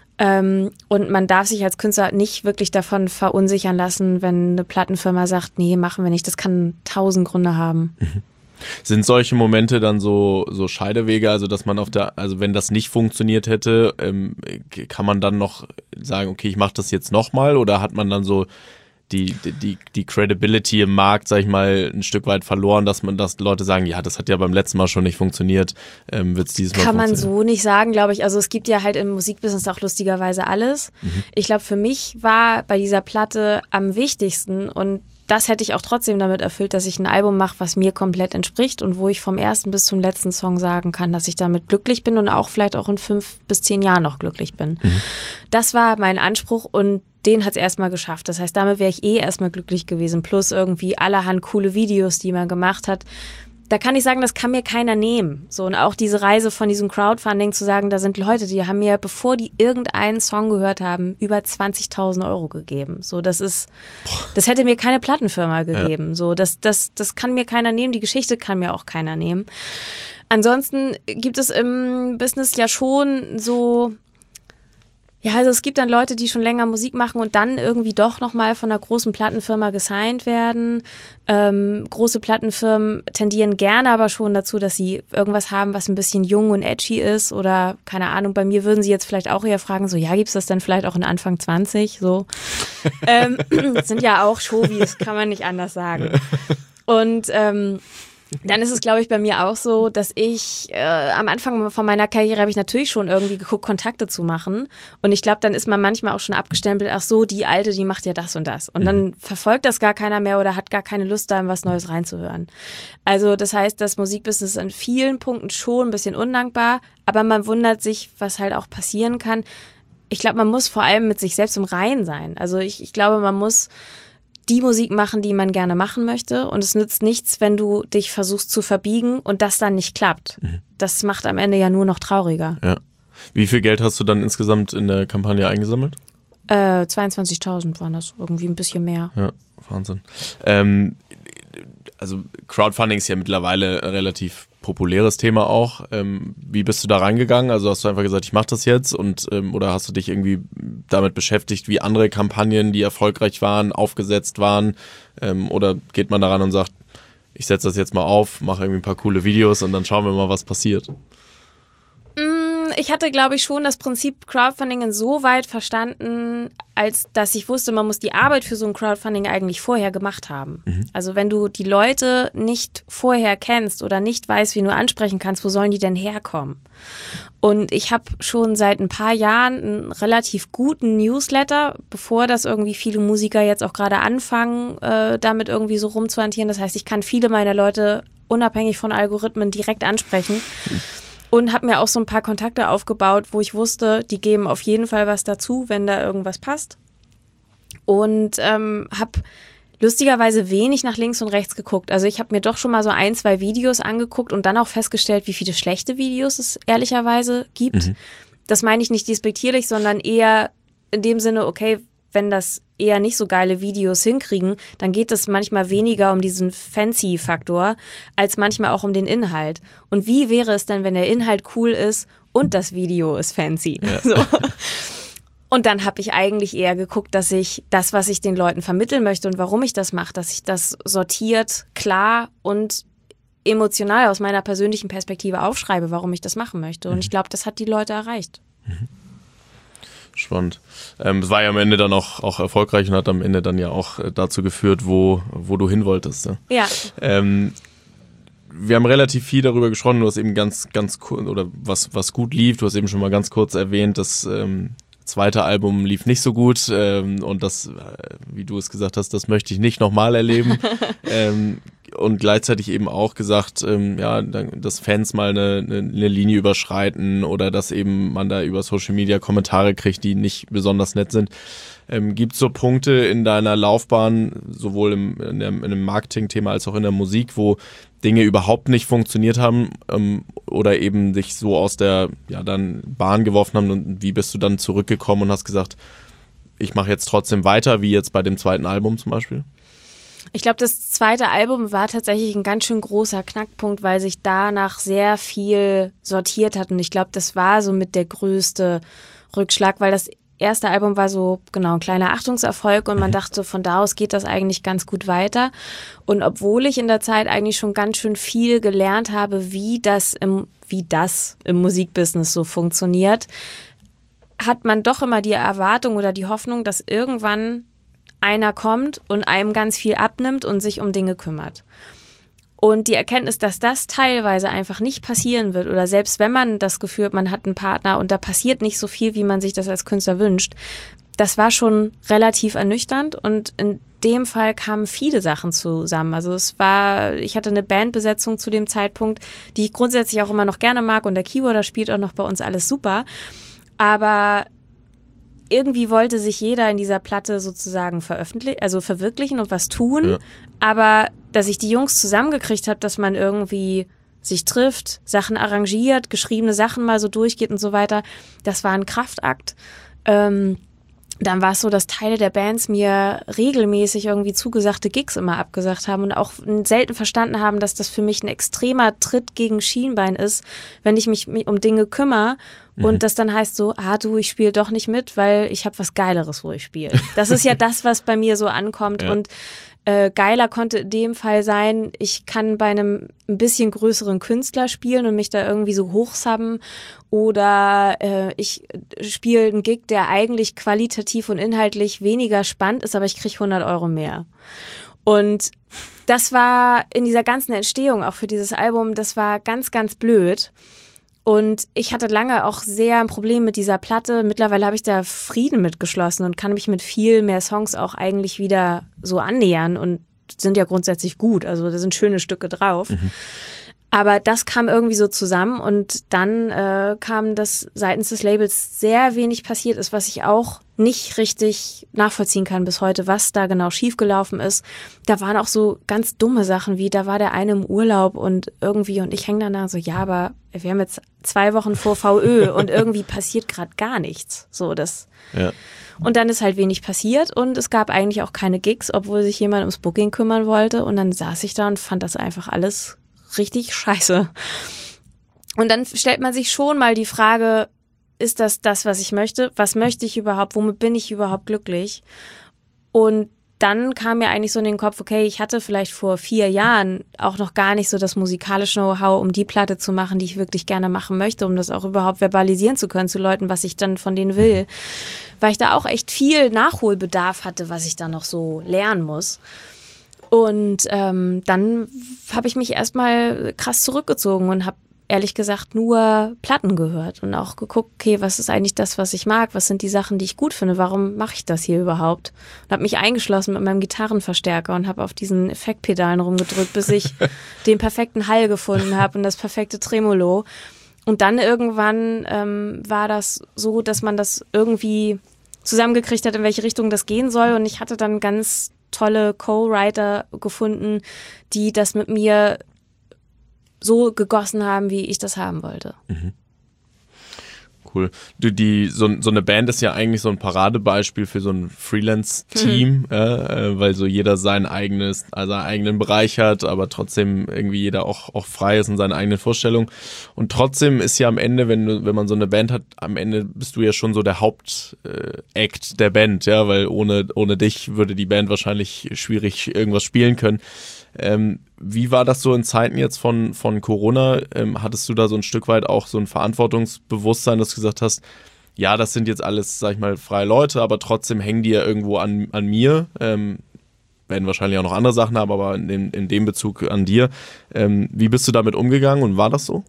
Ähm, und man darf sich als Künstler nicht wirklich davon verunsichern lassen, wenn eine Plattenfirma sagt, nee, machen wir nicht. Das kann tausend Gründe haben. Mhm. Sind solche Momente dann so, so Scheidewege, also dass man auf der, also wenn das nicht funktioniert hätte, ähm, kann man dann noch sagen, okay, ich mache das jetzt nochmal, oder hat man dann so die, die, die Credibility im Markt, sag ich mal, ein Stück weit verloren, dass man, dass Leute sagen, ja, das hat ja beim letzten Mal schon nicht funktioniert, ähm, wird es dieses Mal Kann man funktionieren? so nicht sagen, glaube ich. Also es gibt ja halt im Musikbusiness auch lustigerweise alles. Mhm. Ich glaube, für mich war bei dieser Platte am wichtigsten, und das hätte ich auch trotzdem damit erfüllt, dass ich ein Album mache, was mir komplett entspricht und wo ich vom ersten bis zum letzten Song sagen kann, dass ich damit glücklich bin und auch vielleicht auch in fünf bis zehn Jahren noch glücklich bin. Mhm. Das war mein Anspruch und den hat es erstmal geschafft. Das heißt, damit wäre ich eh erstmal glücklich gewesen. Plus irgendwie allerhand coole Videos, die man gemacht hat. Da kann ich sagen, das kann mir keiner nehmen. So, und auch diese Reise von diesem Crowdfunding zu sagen, da sind Leute, die haben mir, bevor die irgendeinen Song gehört haben, über zwanzigtausend Euro gegeben. So, das ist, das hätte mir keine Plattenfirma gegeben. Ja. So, das, das, das kann mir keiner nehmen. Die Geschichte kann mir auch keiner nehmen. Ansonsten gibt es im Business ja schon so Ja, also es gibt dann Leute, die schon länger Musik machen und dann irgendwie doch nochmal von einer großen Plattenfirma gesigned werden. Ähm, große Plattenfirmen tendieren gerne aber schon dazu, dass sie irgendwas haben, was ein bisschen jung und edgy ist oder keine Ahnung, bei mir würden sie jetzt vielleicht auch eher fragen, so ja, gibt's das denn vielleicht auch in Anfang zwanzig? So. ähm, das sind ja auch Showies, kann man nicht anders sagen. Und ähm, dann ist es, glaube ich, bei mir auch so, dass ich äh, am Anfang von meiner Karriere habe ich natürlich schon irgendwie geguckt, Kontakte zu machen. Und ich glaube, dann ist man manchmal auch schon abgestempelt, ach so, die Alte, die macht ja das und das. Und dann verfolgt das gar keiner mehr oder hat gar keine Lust, da in was Neues reinzuhören. Also das heißt, das Musikbusiness ist an vielen Punkten schon ein bisschen undankbar, aber man wundert sich, was halt auch passieren kann. Ich glaube, man muss vor allem mit sich selbst im Reinen sein. Also ich, ich glaube, man muss die Musik machen, die man gerne machen möchte. Und es nützt nichts, wenn du dich versuchst zu verbiegen und das dann nicht klappt. Mhm. Das macht am Ende ja nur noch trauriger. Ja. Wie viel Geld hast du dann insgesamt in der Kampagne eingesammelt? Äh, zweiundzwanzigtausend waren das, irgendwie ein bisschen mehr. Ja, Wahnsinn. Ähm, also Crowdfunding ist ja mittlerweile ein relativ populäres Thema auch. Ähm, wie bist du da reingegangen? Also hast du einfach gesagt, ich mache das jetzt und ähm, oder hast du dich irgendwie damit beschäftigt, wie andere Kampagnen, die erfolgreich waren, aufgesetzt waren? Ähm, oder geht man daran und sagt, ich setze das jetzt mal auf, mache irgendwie ein paar coole Videos und dann schauen wir mal, was passiert? Ich hatte, glaube ich, schon das Prinzip Crowdfunding insoweit verstanden, als dass ich wusste, man muss die Arbeit für so ein Crowdfunding eigentlich vorher gemacht haben. Mhm. Also wenn du die Leute nicht vorher kennst oder nicht weißt, wie du ansprechen kannst, wo sollen die denn herkommen? Und ich habe schon seit ein paar Jahren einen relativ guten Newsletter, bevor das irgendwie viele Musiker jetzt auch gerade anfangen, äh, damit irgendwie so rumzuhantieren. Das heißt, ich kann viele meiner Leute unabhängig von Algorithmen direkt ansprechen. Mhm. Und habe mir auch so ein paar Kontakte aufgebaut, wo ich wusste, die geben auf jeden Fall was dazu, wenn da irgendwas passt. Und ähm, habe lustigerweise wenig nach links und rechts geguckt. Also ich habe mir doch schon mal so ein, zwei Videos angeguckt und dann auch festgestellt, wie viele schlechte Videos es ehrlicherweise gibt. Mhm. Das meine ich nicht despektierlich, sondern eher in dem Sinne, okay, wenn das eher nicht so geile Videos hinkriegen, dann geht es manchmal weniger um diesen Fancy-Faktor, als manchmal auch um den Inhalt. Und wie wäre es denn, wenn der Inhalt cool ist und das Video ist fancy? Ja. So. Und dann habe ich eigentlich eher geguckt, dass ich das, was ich den Leuten vermitteln möchte und warum ich das mache, dass ich das sortiert, klar und emotional aus meiner persönlichen Perspektive aufschreibe, warum ich das machen möchte. Und ich glaube, das hat die Leute erreicht. Mhm. Spannend. Ähm, es war ja am Ende dann auch, auch erfolgreich und hat am Ende dann ja auch äh, dazu geführt, wo, wo du hin wolltest. Ne? Ja. Ähm, wir haben relativ viel darüber gesprochen, du hast eben ganz, ganz kurz, oder was, was gut lief, du hast eben schon mal ganz kurz erwähnt, das ähm, zweite Album lief nicht so gut ähm, und das, äh, wie du es gesagt hast, das möchte ich nicht nochmal erleben. ähm, und gleichzeitig eben auch gesagt, ähm, ja, dass Fans mal eine, eine Linie überschreiten oder dass eben man da über Social Media Kommentare kriegt, die nicht besonders nett sind. Ähm, gibt es so Punkte in deiner Laufbahn, sowohl im, in, der, in dem Marketing-Thema als auch in der Musik, wo Dinge überhaupt nicht funktioniert haben ähm, oder eben dich so aus der ja dann Bahn geworfen haben und wie bist du dann zurückgekommen und hast gesagt, ich mache jetzt trotzdem weiter, wie jetzt bei dem zweiten Album zum Beispiel? Ich glaube, das zweite Album war tatsächlich ein ganz schön großer Knackpunkt, weil sich danach sehr viel sortiert hat. Und ich glaube, das war so mit der größte Rückschlag, weil das erste Album war so, genau, ein kleiner Achtungserfolg und man dachte, von da aus geht das eigentlich ganz gut weiter. Und obwohl ich in der Zeit eigentlich schon ganz schön viel gelernt habe, wie das im, wie das im Musikbusiness so funktioniert, hat man doch immer die Erwartung oder die Hoffnung, dass irgendwann einer kommt und einem ganz viel abnimmt und sich um Dinge kümmert. Und die Erkenntnis, dass das teilweise einfach nicht passieren wird oder selbst wenn man das Gefühl hat, man hat einen Partner und da passiert nicht so viel, wie man sich das als Künstler wünscht, das war schon relativ ernüchternd und in dem Fall kamen viele Sachen zusammen. Also es war, ich hatte eine Bandbesetzung zu dem Zeitpunkt, die ich grundsätzlich auch immer noch gerne mag und der Keyboarder spielt auch noch bei uns alles super, aber irgendwie wollte sich jeder in dieser Platte sozusagen veröffentlichen, also verwirklichen und was tun. Ja. Aber dass ich die Jungs zusammengekriegt habe, dass man irgendwie sich trifft, Sachen arrangiert, geschriebene Sachen mal so durchgeht und so weiter, das war ein Kraftakt. Ähm, dann war es so, dass Teile der Bands mir regelmäßig irgendwie zugesagte Gigs immer abgesagt haben und auch selten verstanden haben, dass das für mich ein extremer Tritt gegen Schienbein ist, wenn ich mich um Dinge kümmere mhm. und das dann heißt so, ah du, ich spiele doch nicht mit, weil ich habe was Geileres, wo ich spiele. Das ist ja das, was bei mir so ankommt ja. und Äh, geiler konnte in dem Fall sein, ich kann bei einem ein bisschen größeren Künstler spielen und mich da irgendwie so hochsubben oder äh, ich spiele einen Gig, der eigentlich qualitativ und inhaltlich weniger spannend ist, aber ich kriege hundert Euro mehr. Und das war in dieser ganzen Entstehung auch für dieses Album, das war ganz, ganz blöd. Und ich hatte lange auch sehr ein Problem mit dieser Platte. Mittlerweile habe ich da Frieden mitgeschlossen und kann mich mit viel mehr Songs auch eigentlich wieder so annähern und sind ja grundsätzlich gut. Also da sind schöne Stücke drauf. Mhm. Aber das kam irgendwie so zusammen und dann äh, kam, dass seitens des Labels sehr wenig passiert ist, was ich auch nicht richtig nachvollziehen kann bis heute, was da genau schiefgelaufen ist. Da waren auch so ganz dumme Sachen wie, da war der eine im Urlaub und irgendwie, und ich hänge dann da so, ja, aber wir haben jetzt zwei Wochen vor V Ö und irgendwie passiert gerade gar nichts. So, das. Ja. Und dann ist halt wenig passiert und es gab eigentlich auch keine Gigs, obwohl sich jemand ums Booking kümmern wollte. Und dann saß ich da und fand das einfach alles richtig scheiße. Und dann stellt man sich schon mal die Frage, ist das das, was ich möchte? Was möchte ich überhaupt? Womit bin ich überhaupt glücklich? Und dann kam mir eigentlich so in den Kopf, okay, ich hatte vielleicht vor vier Jahren auch noch gar nicht so das musikalische Know-how, um die Platte zu machen, die ich wirklich gerne machen möchte, um das auch überhaupt verbalisieren zu können zu Leuten, was ich dann von denen will. Weil ich da auch echt viel Nachholbedarf hatte, was ich da noch so lernen muss. Und ähm, dann habe ich mich erstmal krass zurückgezogen und habe ehrlich gesagt nur Platten gehört und auch geguckt, okay, was ist eigentlich das, was ich mag? Was sind die Sachen, die ich gut finde? Warum mache ich das hier überhaupt? Und habe mich eingeschlossen mit meinem Gitarrenverstärker und habe auf diesen Effektpedalen rumgedrückt, bis ich den perfekten Hall gefunden habe und das perfekte Tremolo. Und dann irgendwann ähm, war das so, dass man das irgendwie zusammengekriegt hat, in welche Richtung das gehen soll. Und ich hatte dann ganz tolle Co-Writer gefunden, die das mit mir so gegossen haben, wie ich das haben wollte. Mhm. Cool. Du, die, so, so eine Band ist ja eigentlich so ein Paradebeispiel für so ein Freelance-Team, mhm. äh, weil so jeder sein eigenes, also seinen eigenen Bereich hat, aber trotzdem irgendwie jeder auch, auch frei ist in seinen eigenen Vorstellungen. Und trotzdem ist ja am Ende, wenn du, wenn man so eine Band hat, am Ende bist du ja schon so der Hauptact äh, der Band, ja, weil ohne, ohne dich würde die Band wahrscheinlich schwierig irgendwas spielen können. Ähm, wie war das so in Zeiten jetzt von, von Corona? Ähm, hattest du da so ein Stück weit auch so ein Verantwortungsbewusstsein, dass du gesagt hast, ja, das sind jetzt alles, sag ich mal, freie Leute, aber trotzdem hängen die ja irgendwo an, an mir, ähm, werden wahrscheinlich auch noch andere Sachen haben, aber in dem, in dem Bezug an dir. Ähm, wie bist du damit umgegangen und war das so?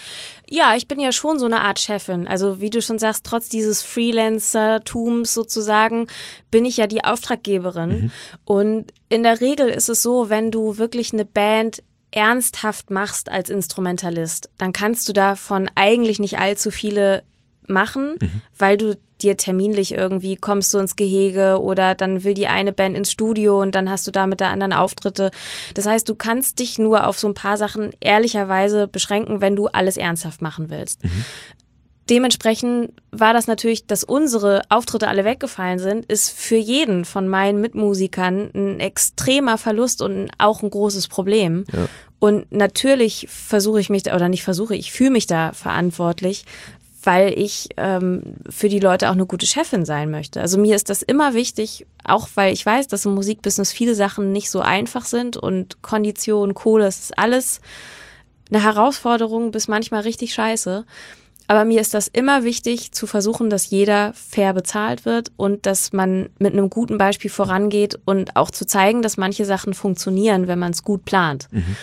Ja, ich bin ja schon so eine Art Chefin. Also wie du schon sagst, trotz dieses Freelancer-Tums sozusagen, bin ich ja die Auftraggeberin. Mhm. Und in der Regel ist es so, wenn du wirklich eine Band ernsthaft machst als Instrumentalist, dann kannst du davon eigentlich nicht allzu viele machen, mhm. weil du dir terminlich irgendwie kommst du ins Gehege oder dann will die eine Band ins Studio und dann hast du da mit der anderen Auftritte. Das heißt, du kannst dich nur auf so ein paar Sachen ehrlicherweise beschränken, wenn du alles ernsthaft machen willst. Mhm. Dementsprechend war das natürlich, dass unsere Auftritte alle weggefallen sind, ist für jeden von meinen Mitmusikern ein extremer Verlust und auch ein großes Problem. Ja. Und natürlich versuche ich mich, da, oder nicht versuche, ich fühle mich da verantwortlich, weil ich ähm, für die Leute auch eine gute Chefin sein möchte. Also mir ist das immer wichtig, auch weil ich weiß, dass im Musikbusiness viele Sachen nicht so einfach sind und Kondition, Kohle, das ist alles eine Herausforderung bis manchmal richtig scheiße. Aber mir ist das immer wichtig, zu versuchen, dass jeder fair bezahlt wird und dass man mit einem guten Beispiel vorangeht und auch zu zeigen, dass manche Sachen funktionieren, wenn man es gut plant. Mhm.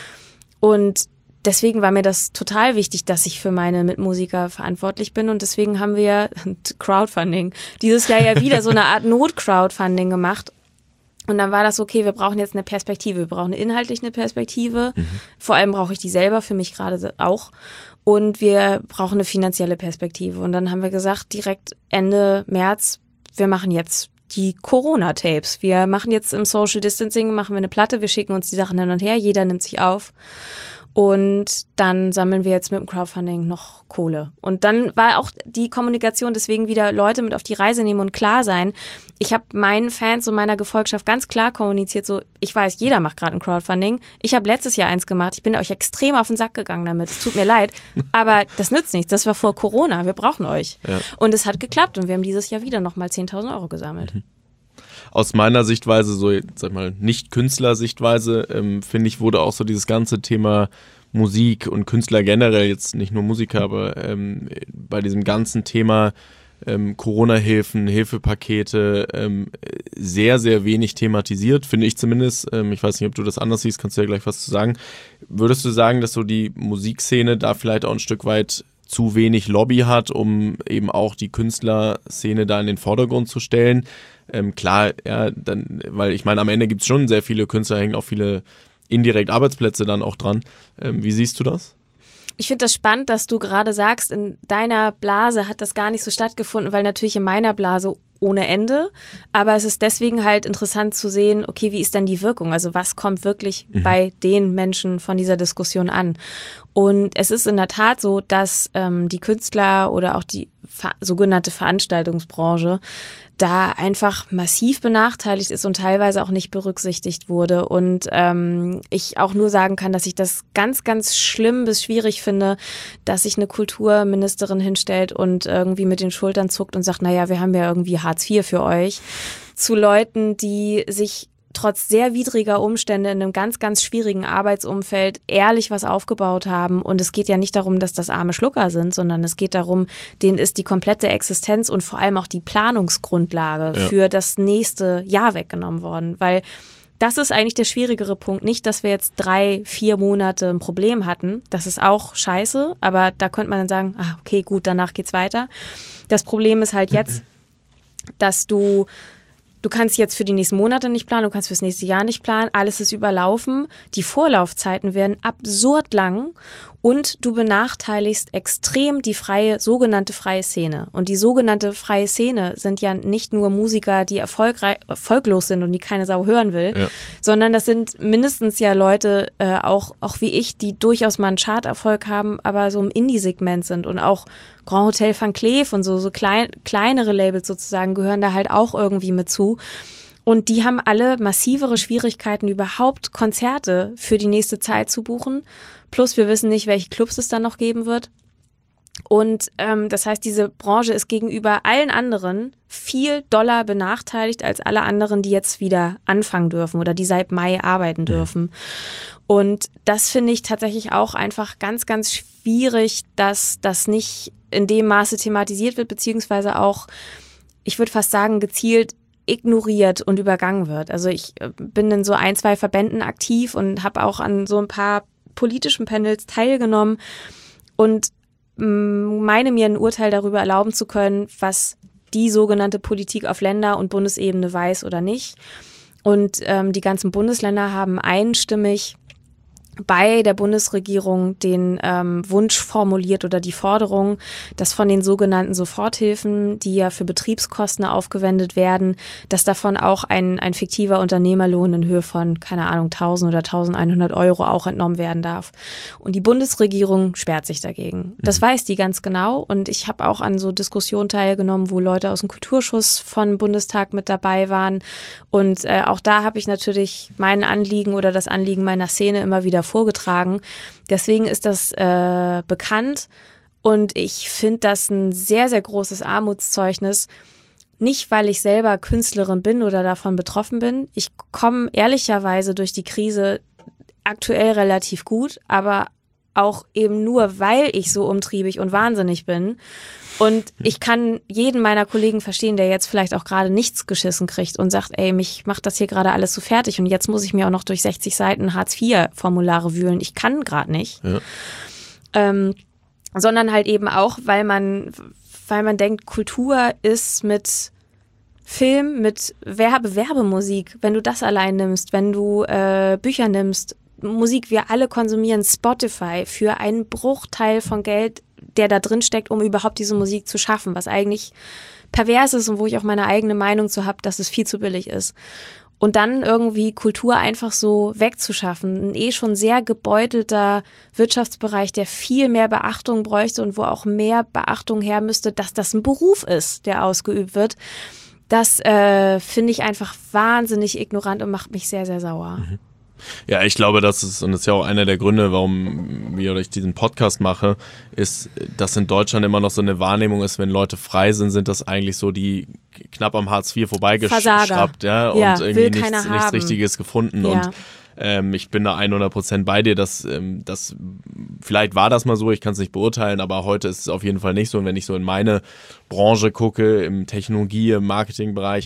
Und deswegen war mir das total wichtig, dass ich für meine Mitmusiker verantwortlich bin und deswegen haben wir Crowdfunding dieses Jahr ja wieder so eine Art Not-Crowdfunding gemacht und dann war das okay, wir brauchen jetzt eine Perspektive, wir brauchen inhaltlich eine Perspektive, mhm. vor allem brauche ich die selber, für mich gerade auch und wir brauchen eine finanzielle Perspektive und dann haben wir gesagt, direkt Ende März, wir machen jetzt die Corona-Tapes. Wir machen jetzt im Social Distancing, machen wir eine Platte, wir schicken uns die Sachen hin und her, jeder nimmt sich auf. Und dann sammeln wir jetzt mit dem Crowdfunding noch Kohle. Und dann war auch die Kommunikation, deswegen wieder Leute mit auf die Reise nehmen und klar sein. Ich habe meinen Fans und meiner Gefolgschaft ganz klar kommuniziert, so, ich weiß, jeder macht gerade ein Crowdfunding. Ich habe letztes Jahr eins gemacht. Ich bin euch extrem auf den Sack gegangen damit. Es tut mir leid, aber das nützt nichts. Das war vor Corona. Wir brauchen euch. Ja. Und es hat geklappt und wir haben dieses Jahr wieder nochmal zehntausend Euro gesammelt. Mhm. Aus meiner Sichtweise, so sag mal Nicht-Künstler-Sichtweise, ähm, finde ich, wurde auch so dieses ganze Thema Musik und Künstler generell, jetzt nicht nur Musiker, aber ähm, bei diesem ganzen Thema ähm, Corona-Hilfen, Hilfepakete ähm, sehr, sehr wenig thematisiert, finde ich zumindest. Ähm, ich weiß nicht, ob du das anders siehst, kannst du ja gleich was zu sagen. Würdest du sagen, dass so die Musikszene da vielleicht auch ein Stück weit zu wenig Lobby hat, um eben auch die Künstlerszene da in den Vordergrund zu stellen? Ähm, klar, ja, dann, weil ich meine, am Ende gibt es schon sehr viele Künstler, hängen auch viele indirekt Arbeitsplätze dann auch dran. Ähm, wie siehst du das? Ich finde das spannend, dass du gerade sagst, in deiner Blase hat das gar nicht so stattgefunden, weil natürlich in meiner Blase ohne Ende. Aber es ist deswegen halt interessant zu sehen, okay, wie ist denn die Wirkung? Also was kommt wirklich mhm. bei den Menschen von dieser Diskussion an? Und es ist in der Tat so, dass ähm, die Künstler oder auch die ver- sogenannte Veranstaltungsbranche da einfach massiv benachteiligt ist und teilweise auch nicht berücksichtigt wurde. Und ähm, ich auch nur sagen kann, dass ich das ganz, ganz schlimm bis schwierig finde, dass sich eine Kulturministerin hinstellt und irgendwie mit den Schultern zuckt und sagt, naja, wir haben ja irgendwie Hartz vier für euch, zu Leuten, die sich trotz sehr widriger Umstände in einem ganz, ganz schwierigen Arbeitsumfeld ehrlich was aufgebaut haben. Und es geht ja nicht darum, dass das arme Schlucker sind, sondern es geht darum, denen ist die komplette Existenz und vor allem auch die Planungsgrundlage ja. für das nächste Jahr weggenommen worden. Weil das ist eigentlich der schwierigere Punkt. Nicht, dass wir jetzt drei, vier Monate ein Problem hatten. Das ist auch scheiße, aber da könnte man dann sagen, ah, okay, gut, danach geht's weiter. Das Problem ist halt jetzt, dass du Du kannst jetzt für die nächsten Monate nicht planen, du kannst fürs nächste Jahr nicht planen, alles ist überlaufen, die Vorlaufzeiten werden absurd lang und du benachteiligst extrem die freie, sogenannte freie Szene. Und die sogenannte freie Szene sind ja nicht nur Musiker, die erfolgreich, erfolglos sind und die keine Sau hören will, ja. sondern das sind mindestens ja Leute, äh, auch, auch wie ich, die durchaus mal einen Charterfolg haben, aber so im Indie-Segment sind und auch Grand Hotel Van Cleef und so, so klein, kleinere Labels sozusagen gehören da halt auch irgendwie mit zu. Und die haben alle massivere Schwierigkeiten, überhaupt Konzerte für die nächste Zeit zu buchen. Plus wir wissen nicht, welche Clubs es dann noch geben wird. Und ähm, das heißt, diese Branche ist gegenüber allen anderen viel doller benachteiligt als alle anderen, die jetzt wieder anfangen dürfen oder die seit Mai arbeiten dürfen. Und das finde ich tatsächlich auch einfach ganz, ganz schwierig, dass das nicht in dem Maße thematisiert wird, beziehungsweise auch, ich würde fast sagen, gezielt ignoriert und übergangen wird. Also ich bin in so ein, zwei Verbänden aktiv und habe auch an so ein paar politischen Panels teilgenommen und meine mir ein Urteil darüber erlauben zu können, was die sogenannte Politik auf Länder- und Bundesebene weiß oder nicht. Und ähm, die ganzen Bundesländer haben einstimmig bei der Bundesregierung den ähm, Wunsch formuliert oder die Forderung, dass von den sogenannten Soforthilfen, die ja für Betriebskosten aufgewendet werden, dass davon auch ein, ein fiktiver Unternehmerlohn in Höhe von, keine Ahnung, tausend oder eintausendeinhundert Euro auch entnommen werden darf. Und die Bundesregierung sperrt sich dagegen. Das weiß die ganz genau und ich habe auch an so Diskussionen teilgenommen, wo Leute aus dem Kulturschuss von Bundestag mit dabei waren und äh, auch da habe ich natürlich mein Anliegen oder das Anliegen meiner Szene immer wieder vorgetragen. Deswegen ist das äh, bekannt und ich finde das ein sehr, sehr großes Armutszeugnis. Nicht, weil ich selber Künstlerin bin oder davon betroffen bin. Ich komme ehrlicherweise durch die Krise aktuell relativ gut, aber auch eben nur, weil ich so umtriebig und wahnsinnig bin. Und ich kann jeden meiner Kollegen verstehen, der jetzt vielleicht auch gerade nichts geschissen kriegt und sagt, ey, mich macht das hier gerade alles so fertig und jetzt muss ich mir auch noch durch sechzig Seiten Hartz vier Formulare wühlen. Ich kann gerade nicht. Ja. Ähm, sondern halt eben auch, weil man, weil man denkt, Kultur ist mit Film, mit Werbe, Werbemusik, wenn du das allein nimmst, wenn du äh, Bücher nimmst, Musik, wir alle konsumieren Spotify für einen Bruchteil von Geld, der da drin steckt, um überhaupt diese Musik zu schaffen, was eigentlich pervers ist und wo ich auch meine eigene Meinung zu habe, dass es viel zu billig ist. Und dann irgendwie Kultur einfach so wegzuschaffen. Ein eh schon sehr gebeutelter Wirtschaftsbereich, der viel mehr Beachtung bräuchte und wo auch mehr Beachtung her müsste, dass das ein Beruf ist, der ausgeübt wird. Das äh, finde ich einfach wahnsinnig ignorant und macht mich sehr, sehr sauer. Mhm. Ja, ich glaube, das ist, und das ist ja auch einer der Gründe, warum wir durch diesen Podcast mache, ist, dass in Deutschland immer noch so eine Wahrnehmung ist, wenn Leute frei sind, sind das eigentlich so die knapp am Hartz vier vorbeigeschraubt, ja, ja, und irgendwie nichts, nichts Richtiges gefunden. Ja. Und ähm, ich bin da hundert Prozent bei dir, dass ähm, das, vielleicht war das mal so, ich kann es nicht beurteilen, aber heute ist es auf jeden Fall nicht so. Und wenn ich so in meine Branche gucke, im Technologie-, im Marketingbereich,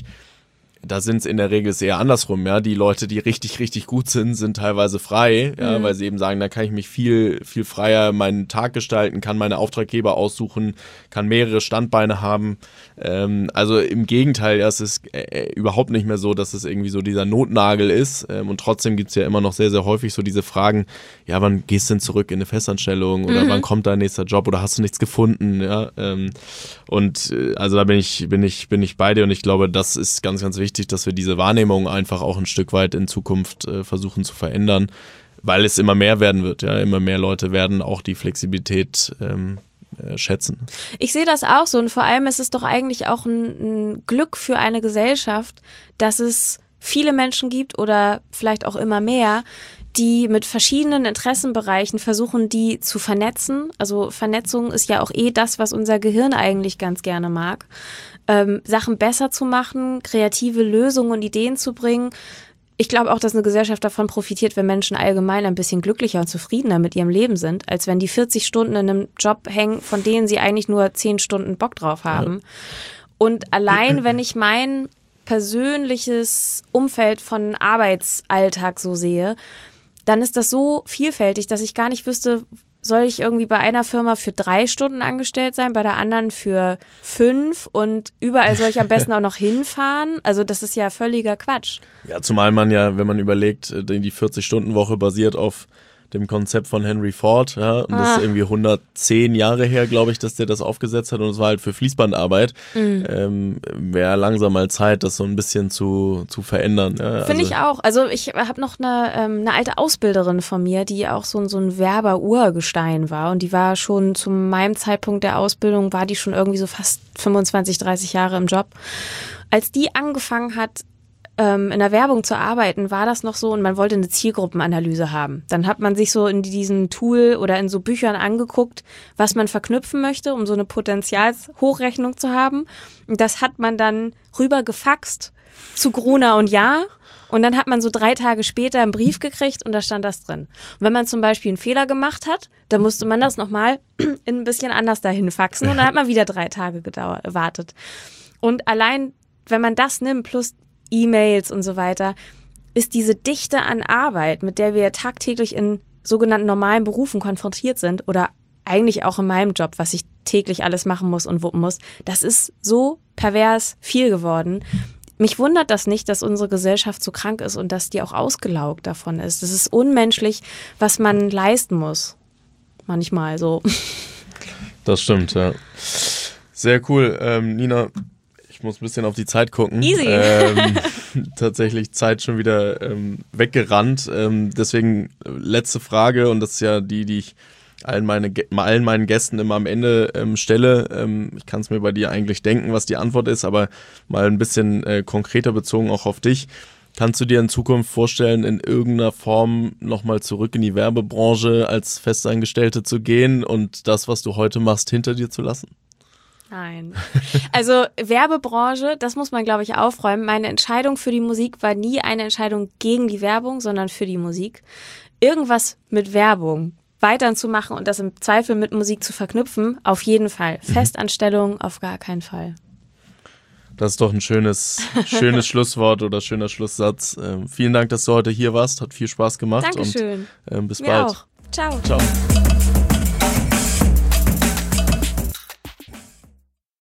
da sind es in der Regel eher andersrum, ja. Die Leute, die richtig, richtig gut sind, sind teilweise frei, ja, mhm. weil sie eben sagen, da kann ich mich viel, viel freier meinen Tag gestalten, kann meine Auftraggeber aussuchen, kann mehrere Standbeine haben. Ähm, also im Gegenteil, ja, es ist äh, überhaupt nicht mehr so, dass es irgendwie so dieser Notnagel ist. Ähm, und trotzdem gibt es ja immer noch sehr, sehr häufig so diese Fragen, ja, wann gehst du denn zurück in eine Festanstellung oder mhm. wann kommt dein nächster Job oder hast du nichts gefunden, ja. Ähm, und äh, also da bin ich, bin ich, bin ich bei dir und ich glaube, das ist ganz, ganz wichtig, dass wir diese Wahrnehmung einfach auch ein Stück weit in Zukunft äh, versuchen zu verändern, weil es immer mehr werden wird. Ja, immer mehr Leute werden auch die Flexibilität ähm, äh, schätzen. Ich sehe das auch so und vor allem ist es doch eigentlich auch ein, ein Glück für eine Gesellschaft, dass es viele Menschen gibt oder vielleicht auch immer mehr, die mit verschiedenen Interessenbereichen versuchen, die zu vernetzen. Also Vernetzung ist ja auch eh das, was unser Gehirn eigentlich ganz gerne mag. Ähm, Sachen besser zu machen, kreative Lösungen und Ideen zu bringen. Ich glaube auch, dass eine Gesellschaft davon profitiert, wenn Menschen allgemein ein bisschen glücklicher und zufriedener mit ihrem Leben sind, als wenn die vierzig Stunden in einem Job hängen, von denen sie eigentlich nur zehn Stunden Bock drauf haben. Ja. Und allein, wenn ich mein persönliches Umfeld von Arbeitsalltag so sehe, dann ist das so vielfältig, dass ich gar nicht wüsste, soll ich irgendwie bei einer Firma für drei Stunden angestellt sein, bei der anderen für fünf und überall soll ich am besten auch noch hinfahren? Also das ist ja völliger Quatsch. Ja, zumal man ja, wenn man überlegt, die vierzig-Stunden-Woche basiert auf dem Konzept von Henry Ford, ja, und ah. das ist irgendwie hundertzehn Jahre her, glaube ich, dass der das aufgesetzt hat und es war halt für Fließbandarbeit. Mhm. Ähm, wäre langsam mal Zeit, das so ein bisschen zu, zu verändern. Ja, Finde also. ich auch. Also ich habe noch eine, ähm, eine alte Ausbilderin von mir, die auch so, so ein Werber-Urgestein war und die war schon zu meinem Zeitpunkt der Ausbildung, war die schon irgendwie so fast fünfundzwanzig, dreißig Jahre im Job. Als die angefangen hat, in der Werbung zu arbeiten, war das noch so und man wollte eine Zielgruppenanalyse haben. Dann hat man sich so in diesem Tool oder in so Büchern angeguckt, was man verknüpfen möchte, um so eine Potenzialshochrechnung zu haben. Und das hat man dann rüber gefaxt zu Gruner und Jahr und dann hat man so drei Tage später einen Brief gekriegt und da stand das drin. Und wenn man zum Beispiel einen Fehler gemacht hat, dann musste man das nochmal in ein bisschen anders dahin faxen und dann hat man wieder drei Tage gedauert, gewartet. Und allein, wenn man das nimmt, plus E-Mails und so weiter, ist diese Dichte an Arbeit, mit der wir tagtäglich in sogenannten normalen Berufen konfrontiert sind oder eigentlich auch in meinem Job, was ich täglich alles machen muss und wuppen muss, das ist so pervers viel geworden. Mich wundert das nicht, dass unsere Gesellschaft so krank ist und dass die auch ausgelaugt davon ist. Das ist unmenschlich, was man leisten muss. Manchmal so. Das stimmt, ja. Sehr cool. Ähm, Nina, ich muss ein bisschen auf die Zeit gucken. Easy. Ähm, tatsächlich Zeit schon wieder ähm, weggerannt. Ähm, deswegen letzte Frage und das ist ja die, die ich allen, meine, allen meinen Gästen immer am Ende ähm, stelle. Ähm, ich kann es mir bei dir eigentlich denken, was die Antwort ist, aber mal ein bisschen äh, konkreter bezogen auch auf dich. Kannst du dir in Zukunft vorstellen, in irgendeiner Form nochmal zurück in die Werbebranche als Festangestellte zu gehen und das, was du heute machst, hinter dir zu lassen? Nein. Also Werbebranche, das muss man, glaube ich, aufräumen. Meine Entscheidung für die Musik war nie eine Entscheidung gegen die Werbung, sondern für die Musik. Irgendwas mit Werbung weiter zu machen und das im Zweifel mit Musik zu verknüpfen, auf jeden Fall. Festanstellung auf gar keinen Fall. Das ist doch ein schönes, schönes Schlusswort oder schöner Schlusssatz. Ähm, vielen Dank, dass du heute hier warst. Hat viel Spaß gemacht. Dankeschön. Und ähm, bis Mir bald. Auch. Ciao. Ciao.